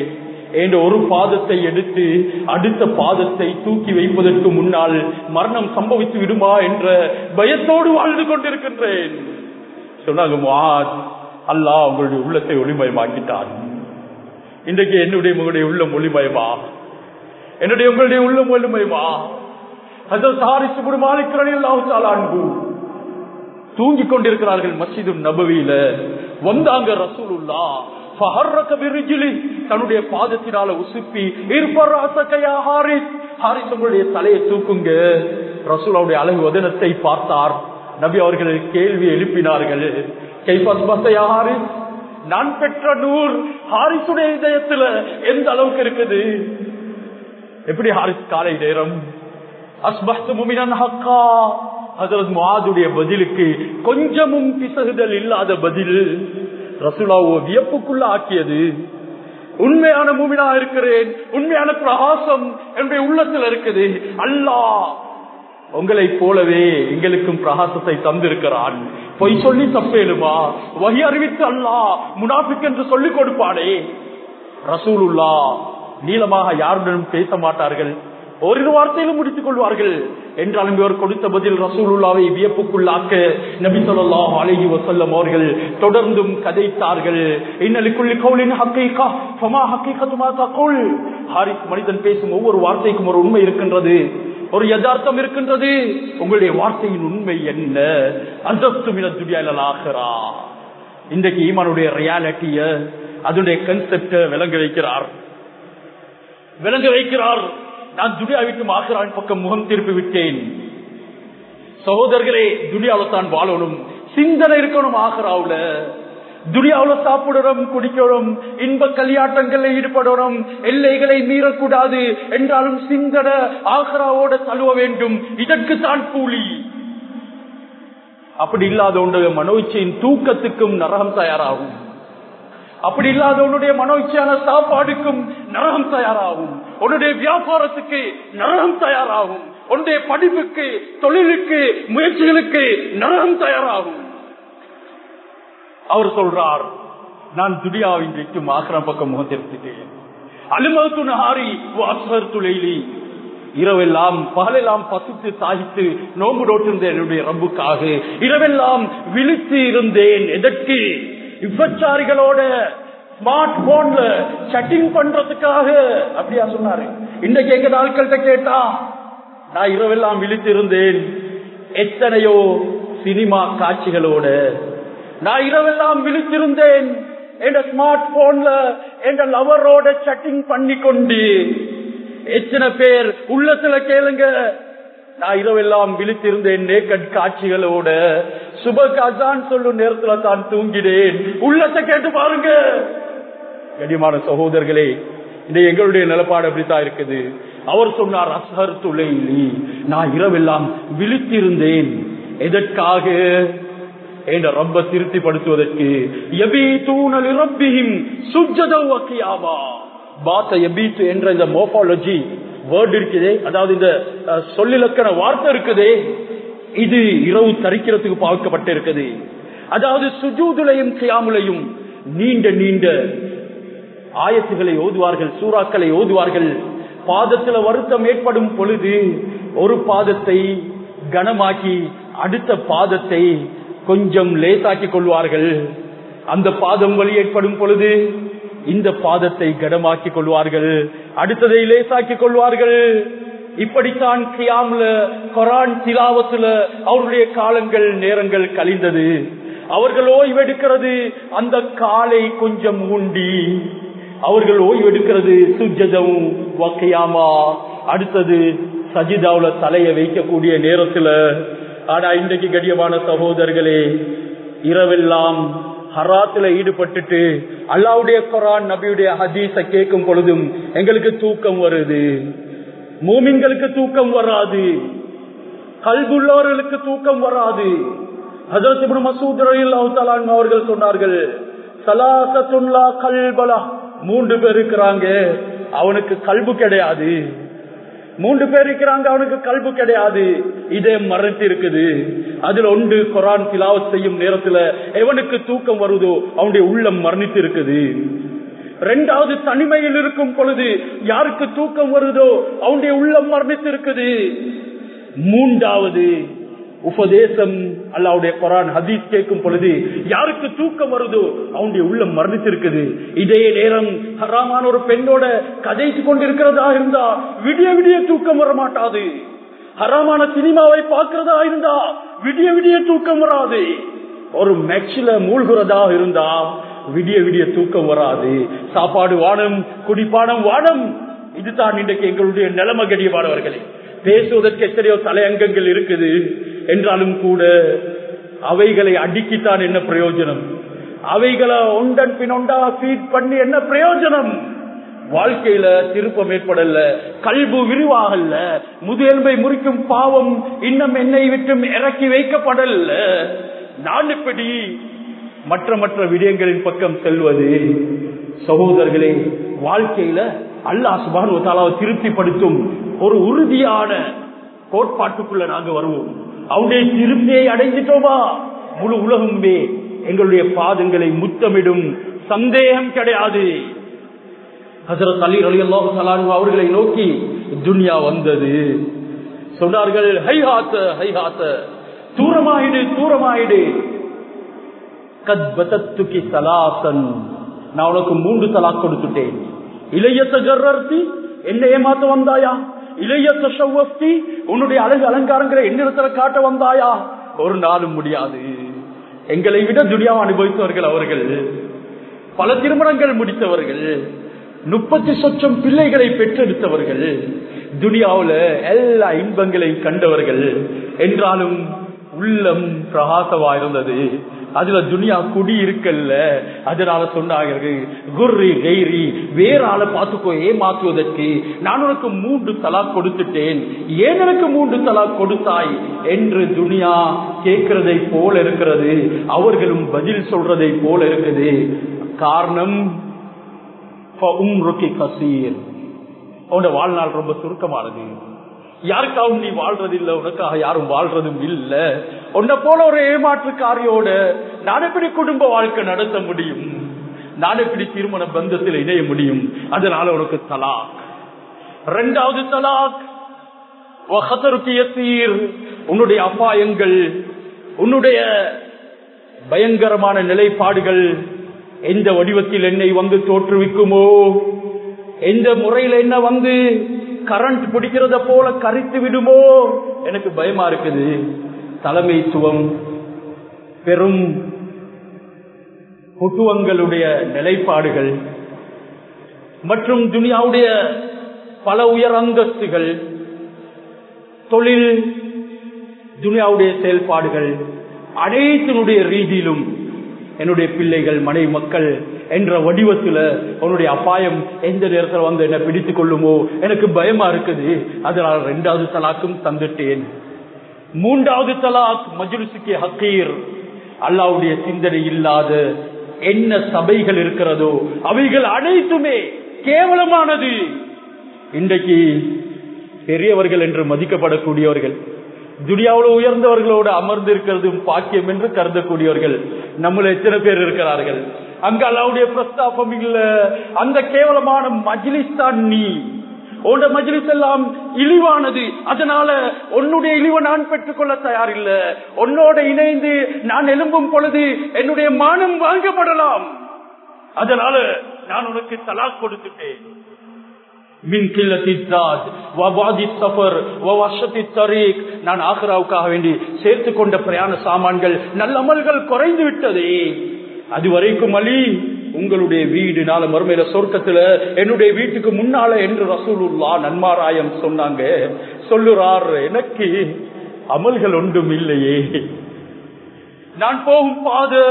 என்ற ஒரு பாதத்தை எடுத்து அடுத்த பாதத்தை தூக்கி வைப்பதற்கு முன்னால் மரணம் சம்பவித்து விடுமா என்ற பயத்தோடு வாழ்ந்து கொண்டிருக்கின்றேன். சொன்னாங்க, முஆத், அல்லாஹ் உங்களுடைய உள்ளத்தை ஒளிமயமாக்கிட்டான். இன்றைக்கு என்னுடைய உங்களுடைய உள்ளம் ஒளிமயமா? என்னுடைய உங்களுடைய உள்ளம் ஒளிமயமா? ஹஜ்ரத் ஹாரிஸ் இப்னு மாலிக் ரலியல்லாஹு தஆலா அன்ஹு தூங்கிக் கொண்டிருக்கிறார்கள். மஸ்ஜிது நபவியில வந்தாங்க ரசூலுல்லாஹ். ஃபஹர்ரக பிரிஜ்லி, தன்னுடைய பாதத்தினால உசுப்பி, இர்ஃபரஅஸக ஹாரிஸ், ஹாரிஸ் உங்களுடைய தலையை தூக்குங்க. ரசூலுடைய அழகு வதனத்தை பார்த்தார். நபி அவர்கள் கேள்வி எழுப்பினார்கள், கைஃபஸ்பஸ யா ஹாரிஸ், நான் பெற்ற நூர் ஹாரிஸுடைய இதயத்துல எந்த அளவுக்கு இருக்குது? எப்படி ஹாரிஸ் காலை நேரம் அஸ்பஹ்து முமினன் ஹக்கா. ஹஜ்ரத் முஆதுடைய பதிலுக்கு கொஞ்சமும் பிசகுதல் இல்லாத பதில் ரசூலுல்லாஹ் வியப்புக்குள்ள ஆக்கியது. உண்மையான முமினா இருக்கிறேன், உண்மையான பிரகாசம் என்னுடைய உள்ளத்தில் இருக்குது. அல்லாஹ் உங்களை போலவே எங்களுக்கும் பிரகாசத்தை தந்திருக்கிறான். பொய் சொல்லி தப்பேலுமா? வஹி அறிவித்து அல்லாஹ் முனாஃபிக் என்று சொல்லிக் கொடுப்பானே. ரசூலுல்லாஹ் நீளமாக யாருடனும் பேச மாட்டார்கள், ஒரு வார்த்தையிலும் முடித்துக் கொள்வார்கள். என்றாலும் இவர் கொடுத்த பதில் ரசூலுல்லாவை வியப்புக்குள்ளாக்க நபி ஸல்லல்லாஹு அலைஹி வஸல்லம் அவர்கள் தொடர்ந்தும் கதைத்தார்கள். இன்னலிக்குல்லி கௌலின் ஹக்கீகா ஃபமா ஹக்கீகத்து மா தகுல். ஹாரிஸ், மனிதன் பேசும் ஒவ்வொரு வார்த்தைக்கும் ஒரு உண்மை இருக்கின்றது, ஒரு யதார்த்தம் இருக்கின்றது. உங்களுடைய வார்த்தையின் உண்மை என்ன? அன்தஸ்து மினத் துன்யா இலல் ஆখিরা. இன்றைக்கு ஈமானுடைய ரியாலிட்டிய, அதனுடைய கான்செப்ட விளங்க வைக்கிறார் விளங்க வைக்கிறார் நான் துனியா விட்டு ஆখিরাவின் பக்கம் முகம் திருப்பி விட்டேன். சகோதரர்களே, துனியாவில் தான் வாழணும், சிந்தனை இருக்கணும். ஆখিরাவுல துனியாவுல சாப்பிடணும், குடிக்கணும், இன்ப கல்யாட்டங்களில் ஈடுபடணும், எல்லைகளை மீறக்கூடாது. என்றாலும் சிந்தனை ஆখিরাவோட தழுவ வேண்டும். இதற்கு தான் கூலி. அப்படி இல்லாத உன்னுடைய மனோச்சையின் தூக்கத்துக்கும் நரகம் தயாராகும். அப்படி இல்லாத உன்னுடைய மனோச்சையான சாப்பாடுக்கும் நரகம் தயாராகும். உன்னுடைய வியாபாரத்துக்கு நரகம் தயாராகும். உன்னுடைய படிப்புக்கு, தொழிலுக்கு, முயற்சிகளுக்கு நரகம் தயாராகும். அவர் சொல்றார், நான் துனியாவின் விட்டு ஆখিরা பக்கம் முகத்திருத்தேன். அலுமத்து நஹாரி வஅஸ்ஹர்து லைலி, இரவெல்லாம் பகலெல்லாம் பசித்து தாகித்து நோன்பு நோட்டிருந்தேன் என்னுடைய ரப்புக்காக. இரவெல்லாம் விழித்து இருந்தேன். எதற்கு? விபச்சாரிகளோட ஸ்மார்ட் போன்ல சட்டிங் பண்றதுக்காக. அப்படியா சொன்னாரு? இன்றைக்கு எங்க நாட்கள்கிட்ட கேட்டா, நான் இரவெல்லாம் விழித்து இருந்தேன் எத்தனையோ சினிமா காட்சிகளோட. நான் இரவெல்லாம் விழித்திருந்தேன் என்ற ஸ்மார்ட் போன்ல என்ற லவரோட சட்டிங் பண்ணி கொண்டு. எத்தனை பேர் உள்ளத்துல கேளுங்க, நான் இரவெல்லாம் விழித்திருந்தேன் நேக்கட் காட்சிகளோட. சுபஹ் அஸான் சொல்லும் நேரத்துல தான் தூங்கினேன். உள்ளத்தை கேட்டு பாருங்க. கண்ணியமான சகோதரர்களே, இந்த எங்களுடைய நிலப்பாடு அப்படித்தான் இருக்குது. அவர் சொன்னார், அஸ்ஹர்து லைலி, நான் இரவெல்லாம் விழித்திருந்தேன். எதற்காக? என்ற ரப்ப திருப்திப்படுத்துவதற்கு. யபீதூன லிரப்பிஹிம் சுஜ்ஜதன் வ கியாமா. பாத யபீது என்ற இந்த மோர்பாலஜி வேர்ட் இருக்குதே, அதாவது இந்த சொல்லிலக்கண வார்த்தை இருக்குதே, இது இரவு தரிக்கிறதுக்கு பார்க்கப்பட்டு இருக்குது. அதாவது சுஜூதுலையும் கியாமுலையும் நீண்ட நீண்ட ஆயத்துகளை ஓதுவார்கள், சூறாக்களை ஓதுவார்கள். பாதத்துல வருத்தம் ஏற்படும் பொழுது ஒரு பாதத்தை கனமாக்கி அடுத்த பாதத்தை கொஞ்சம் லேசாக்கி கொள்வார்கள். அந்த பாதம் வலி ஏற்படும் பொழுது இந்த பாதத்தை கனமாக்கி கொள்வார்கள், அடுத்ததை லேசாக்கி கொள்வார்கள். இப்படித்தான் கியாம்ல குர்ஆன் திலாவத்துல அவருடைய காலங்கள் நேரங்கள் கழிந்தது. அவர்கள் ஓய்வெடுக்கிறது அந்த காலை கொஞ்சம் ஊண்டி, அவர்கள் ஓய்வெடுக்கிறது சுஜ்ஜதம் வ கியாமா, அடுத்தது சஜிதாவுல தலையை வைக்கக்கூடிய நேரத்துல. ஆனா இன்றைக்கு கண்ணியமான சகோதரர்களே, இரவெல்லாம் ஹராத்துல ஈடுபட்டுட்டு அல்லாஹ்வுடைய குர்ஆன் நபியுடைய ஹதீஸ கேட்கும் பொழுதும் எங்களுக்கு தூக்கம் வருது. மூமின்களுக்கு தூக்கம் வராது, கல்புள்ளவர்களுக்கு தூக்கம் வராது. ஹஜ்ரத் இப்னு மஸ்ஊத் ரலியல்லாஹு தஆலா அன்ஹு அவர்கள் சொன்னார்கள், ஸலாஸத்துன் லா கல்பலா, மூன்று பேர் இருக்கிறாங்க அவனுக்கு கல்பு கிடையாது. மூன்று பேர் இருக்கிறாங்க அவனுக்கு கல்பு கிடையாது, இதே மறைத்து இருக்குது. அதுல ஒன்று குர்ஆன் திலாவத் செய்யும் நேரத்துல எவனுக்கு தூக்கம் வருதோ அவனுடைய உள்ளம் மரணித்து இருக்குது. இரண்டாவது தனிமையில் இருக்கும் பொழுது யாருக்கு தூக்கம் வருதோ அவனுடைய உள்ளம் மரணித்திருக்குது. மூன்றாவது உபதேசம் அல்லாஹ்வுடைய குர்ஆன் ஹதீஸ் கேட்கும் பொழுது யாருக்கு தூக்கம் வருதோ அவனுடைய உள்ளம் மரணித்திருக்குது. இதே நேரம் ஹராமான ஒரு பெண்ணோட கதைத்து கொண்டிருக்கிறதா இருந்தா விடிய விடிய தூக்கம் வர மாட்டாது. ஹராமான சினிமாவை பார்க்கிறதா இருந்தா விடிய விடிய தூக்கம் வராது. ஒரு மேட்ச்ல மூழ்கிறதா இருந்தா விடிய விடிய தூக்கம் வராது. சாப்பாடு வானம், குடிப்பானம் வானம். இதுதான் இன்றைக்கு எங்களுடைய நிலைமை கடியமானவர்களே. பேசுவதற்கு எத்தனையோ தலையங்கங்கள் இருக்குது என்றாலும் கூட அவைகளை அடுக்கித்தான் என்ன பிரயோஜனம்? அவைகளை ஒன்றன் பின் ஒன்றா ஃபீட் பண்ணி என்ன பிரயோஜனம்? வாழ்க்கையில திருப்பம் ஏற்படல, கல்பு விரிவாகல்ல, முதுகெலும்பை முறிக்கும் பாவம் இன்னும் என்னை விட்டும் இறக்கி வைக்கப்படல. நான் இப்படி மற்ற மற்ற விடயங்களின் பக்கம் செல்வது. சகோதரர்களே, வாழ்க்கையில அல்லாஹ் சுப்ஹானஹு வ தஆலாவை திருப்திப்படுத்தும் ஒரு உறுதியான கோட்பாட்டுக்குள்ள நாங்க வருவோம். அவருடைய திருப்தியை அடைஞ்சிட்டோமா முழு உலகமே எங்களுடைய பாதங்களை முத்தமிடும், சந்தேகம் கிடையாது. ஹஜ்ரத் அலி ரலியல்லாஹு தஆலா அன்ஹு அவர்களை நோக்கி துன்யா வந்தது. சொன்னார்கள், ஹைஹாத்த ஹைஹாத்த, தூரமாயிடு தூரமாயிடு. கத்பதத்துகி ஸலாசன், நான் உனக்கு மூன்று தலாக் கொடுத்துட்டேன். இலைய தஜர்ரர்தி, என்ன ஏமாத்த வந்தாயா? இலைய தஷவ்வஃப்தி, உன்னுடைய அழகு அலங்காரங்களை என்னிடத்துல காட்ட வந்தாயா? ஒரு நாளும் முடியாது. எங்களை விட துனியாவை அனுபவித்தவர்கள் அவர்கள். பல திருமணங்கள் முடித்தவர்கள், முப்பத்தி சொச்சம் பிள்ளைகளை பெற்றெடுத்தவர்கள், துனியாவுல எல்லா இன்பங்களையும் கண்டவர்கள். என்றாலும் உள்ளம் பிரகாசமா இருந்தது. அதுல துனியா குடி இருக்கல்ல. அதனால சொன்னார்கள், குர்ரி கைரி, வேற ஆளை பார்த்துக்கோ ஏமாற்றுவதற்கு நான் உனக்கு மூன்று தலாக் கொடுத்துட்டேன், ஏன் எனக்கு மூன்று தலாக் கொடுத்தாய் என்று துனியா கேட்கிறதை போல இருக்கிறது. அவர்களும் பதில் சொல்றதை போல இருக்குது. காரணம், வாழ்நாள் ரொம்ப சுருக்கமானது. யாருக்காகவும் நீ வாழ்றது இல்ல, உனக்காக யாரும் வாழ்றதும் இல்ல. உன்னை போல ஒரு ஏமாற்றுக்காரியோட நான் எப்படி குடும்ப வாழ்க்கை நடத்த முடியும்? நான் எப்படி திருமண பந்தத்தில் இணைய முடியும்? அதனால உனக்கு தலாக். இரண்டாவது தலாக், உன்னுடைய அபாயங்கள், உன்னுடைய பயங்கரமான நிலைப்பாடுகள் எந்த வடிவத்தில் என்னை வந்து தோற்றுவிக்குமோ, எந்த முறையில் என்ன வந்து கரண்ட் பிடிக்கிறத போல கரித்து விடுமோ, எனக்கு பயமா இருக்குது. தலைமைத்துவம், பெரும் குட்டுவங்களுடைய நிலைப்பாடுகள் மற்றும் துனியாவுடைய பல உயர் அந்தஸ்துகள், தொழில், துனியாவுடைய செயல்பாடுகள் அனைத்தினுடைய ரீதியிலும் என்னுடைய பிள்ளைகள், மனைவி, மக்கள் என்ற வடிவத்தில் உன்னுடைய அபாயம் எந்த நேரத்தில் வந்து என்ன பிடித்துக் கொள்ளுமோ எனக்கு பயமா இருக்குது. அதனால இரண்டாவது தலாக்கும் தந்துட்டேன். மூன்றாவது தலாக் மஜ்லிஸுக்கு ஹக்கீர், அல்லாஹ்வுடைய சிந்தனை இல்லாத என்ன சபைகள் இருக்கிறதோ அவைகள் அனைத்துமே கேவலமானது. இன்றைக்கு பெரியவர்கள் என்று மதிக்கப்படக்கூடியவர்கள், துனியாவோடு உயர்ந்தவர்களோடு அமர்ந்து இருக்கிறதும் பாக்கியம் என்று கருதக்கூடியவர்கள் நம்மள எத்தனை பேர் இருக்கிறார்கள்? அங்க அல்லாஹ்வுடைய பிரஸ்தாபம் இல்ல. அந்த கேவலமான மஜ்லிஸ் தான் நீ. உன்னோட மஜ்லிஸ் எல்லாம் இழிவானது. அதனால உன்னுடைய இழிவை நான் பெற்றுக்கொள்ள தயார் இல்ல. உன்னோட இணைந்து நான் எழும்பும் பொழுது என்னுடைய மானம் வாங்கப்படலாம். அதனால நான் உனக்கு தலாக் கொடுத்துட்டேன். நான் ஆக்ராவுக்காக வேண்டி சேர்த்து கொண்ட பிரயாண சாமான்கள், நல்ல அமல்கள் குறைந்து விட்டதே. அது வரைக்கும் அலி, உங்களுடைய வீடு நாள மறுமையில சொர்க்கத்துல என்னுடைய வீட்டுக்கு முன்னால என்று ரசூலுல்லாஹ் நன்மாராயம் சொன்னாங்க. சொல்லுறார், எனக்கு அமல்கள் ஒன்றும் இல்லையே, நான் போகும் பாதை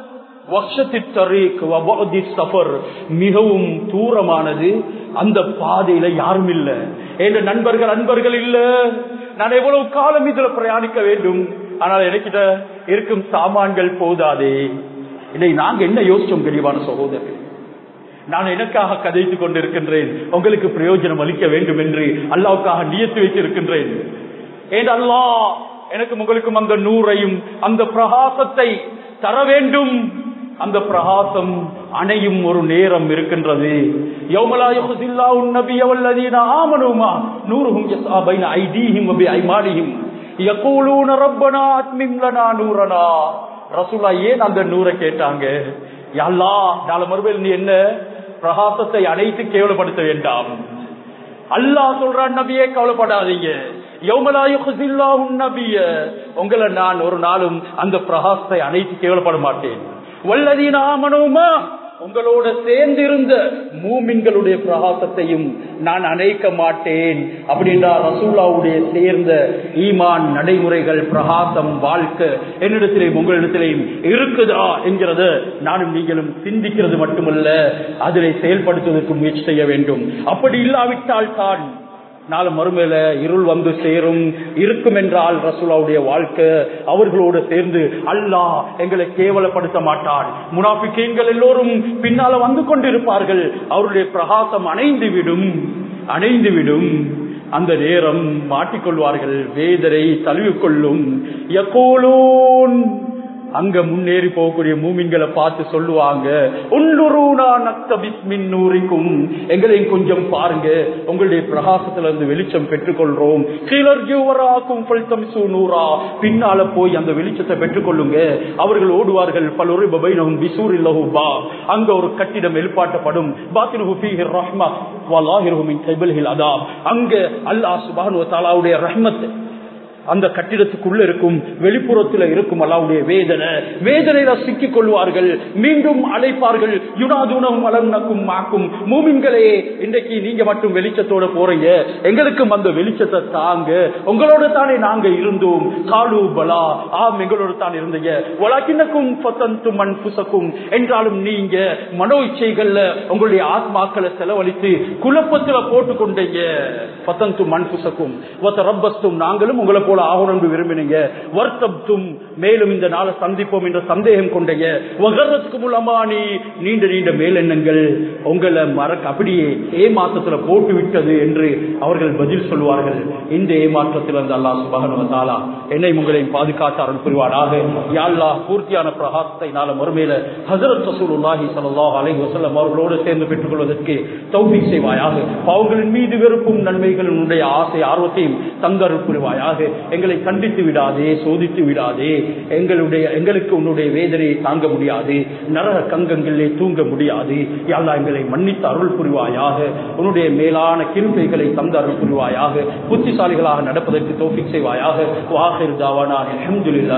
மிகவும் தூரமானது, அந்த பாதையில யாரும் இல்ல, என்ற நண்பர்கள் அன்பர்கள் இல்ல. நான் எவ்வளவு காலம் இதுல பிரயாணிக்க வேண்டும்? ஆனால் எனக்கிட்ட இருக்கும் சாமான்கள் போதாதே. இதை நாங்க என்ன யோசிச்சோம் தெளிவான சகோதரர்? நான் எனக்காக கதைத்துக் கொண்டிருக்கின்றேன், உங்களுக்கு பிரயோஜனம் அளிக்க வேண்டும் என்று அல்லாஹ்வுக்காக நியத்து வைத்திருக்கின்றேன். ஏன் அல்லாஹ் எனக்கும் உங்களுக்கும் அந்த நூறையும் அந்த பிரகாசத்தை தர வேண்டும். அந்த பிரகாசம் அணையும் ஒரு நேரம் இருக்கின்றது. யௌமலா யுஹ்ஸில்லாஹு நபிய வல்லதீன ஆமனூமா நூருஹும் யஸ்ஆ பைன ஐதீஹிம் வ பிஐமானிஹிம் யகூலூன ரப்பனா அத்மிம் லனா நூரனா. ரசூலுல்லாஹ் ஏன் அந்த நூரை கேட்டாங்க? யா அல்லாஹ், நாளை மறுமையில் நீ என்ன பிரகாசத்தை அணைத்து கேவலப்படுத்த வேண்டாம். அல்லாஹ் சொல்றான், நபியே கவலைப்படாதீங்க, யௌமலா யுஹ்ஸில்லாஹு நபிய, உங்களை நான் ஒரு நாளும் அந்த பிரகாசத்தை அணைத்து கேவலப்பட மாட்டேன். வல்லதீன ஆமனூமா, உங்களோட சேர்ந்திருந்த மூமின்களுடைய பிரகாசத்தையும் நான் அணைக்க மாட்டேன். அப்படின்னா ரசூலுல்லாஹ்வுடைய சேர்ந்த ஈமான் நடைமுறைகள், பிரகாசம், வாழ்க்கை என்னிடத்திலேயும் உங்களிடத்திலேயும் இருக்குதா என்கிறத நானும் நீங்களும் சிந்திக்கிறது மட்டுமல்ல, அதிலே செயல்படுத்துவதற்கு முயற்சி செய்ய வேண்டும். அப்படி இல்லாவிட்டால் தான் நாளை மறுமையில இருள் வந்து சேரும். இருக்கும் என்றால் ரசூலுல்லாஹ்வுடைய வாழ்க்கை அவர்களோடு சேர்ந்து அல்லாஹ் எங்களை கேவலப்படுத்த மாட்டான். முனாஃபிகீன்கள் எல்லோரும் பின்னால வந்து கொண்டிருப்பார்கள். அவருடைய பிரகாசம் அணைந்து விடும் அணைந்து விடும் அந்த நேரம் மாட்டிக்கொள்வார்கள். வேதனை தழுவிக்கொள்ளும். யகூலூன், அங்க முன்னேறி போகக்கூடிய மூமின்களை பார்த்து சொல்லுவாங்க, எங்களையும் கொஞ்சம் பாருங்க, உங்களுடைய பிரகாசத்துல இருந்து வெளிச்சம் பெற்றுக்கொள்றோம். பின்னால போய் அந்த வெளிச்சத்தை பெற்றுக்கொள்ளுங்க. அவர்கள் ஓடுவார்கள். அங்க ஒரு கட்டிடம் எழுப்பாட்டப்படும். அங்க அல்லாஹ் சுப்ஹானஹு வ தஆலாவுடைய ரஹ்மத் அந்த கட்டிடத்துக்குள்ள இருக்கும், வெளிப்புறத்தில் இருக்கும் அல்லாஹ்வுடைய வேதனை. வேதனையில சிக்கிக் கொள்வார்கள். மீண்டும் அழைப்பார்கள், யுனாதுனஹும் அலன்னக்கும் மாக்கும், மூமின்களே இன்றைக்கு நீங்க மட்டும் வெளிச்சத்தோட போறீங்க, எங்களுக்கும் அந்த வெளிச்சத்தை தாங்க, உங்களோட தானே நாங்க இருந்தோம். காலு பலா, ஆம் எங்களோட தான் இருந்தீங்க. வலக்கின்னக்கும் ஃபதன்தும் அன்ஃபுஸக்கும், என்றாலும் நீங்க மனோ இச்சைகள்ல உங்களுடைய ஆத்மாக்களை செலவழித்து குழப்பத்துல போட்டு கொண்டீங்க. ஃபதன்தும் அன்ஃபுஸக்கும் வதரப்பஸ்தும், நாங்களும் உங்களை போல ஆகணும் என்று விரும்பினீங்க. வர்த்தப்தும், மேலும் இந்த நாளை சந்திப்போம் என்ற சந்தேகம் கொண்டீங்க. வகரத்துக்கும் அமானி, நீண்ட நீண்ட மேலெண்ணங்கள் உங்களை மறக்க அப்படியே ஏமாற்றத்துல போட்டு விட்டது என்று அவர்கள் பதில் சொல்வார்கள். இந்த ஏமாற்றத்தில் இருந்து அல்லாஹ் சுப்ஹானஹு வ தஆலா என்னை உங்களையும் பாதுகாத்தார்கள் புரிவானாக. யா அல்லாஹ், பூர்த்தியான பிரகாசத்தை நாளை மறுமையில ஹஜ்ரத் ரசூலுல்லாஹி ஸல்லல்லாஹு அலைஹி வஸல்லம் அவர்களோடு சேர்ந்து பெற்றுக் கொள்வதற்கு தௌஃபீக் செய்வாயாக. பாவங்களின் மீது வெறுப்பும் நன்மைகளினுடைய ஆசை ஆர்வத்தையும் தந்தருள் புரிவாயாக. எங்களை கண்டித்து விடாதே, சோதித்து விடாதே. எங்களுடைய எங்களுக்கு உன்னுடைய வேதனையை தாங்க முடியாது, நரக கங்கங்களிலே தூங்க முடியாது. யா அல்லாஹ், எங்களை மன்னித்து அருள் புரிவாயாக. உன்னுடைய மேலான கிருபைகளை தந்து அருள் புரிவாயாக. புத்திசாலிகளாக நடப்பதற்கு தௌஃபீக் செய்வாயாக. வாஹிர் தாவானா அல்ஹம்துலில்லாஹ்.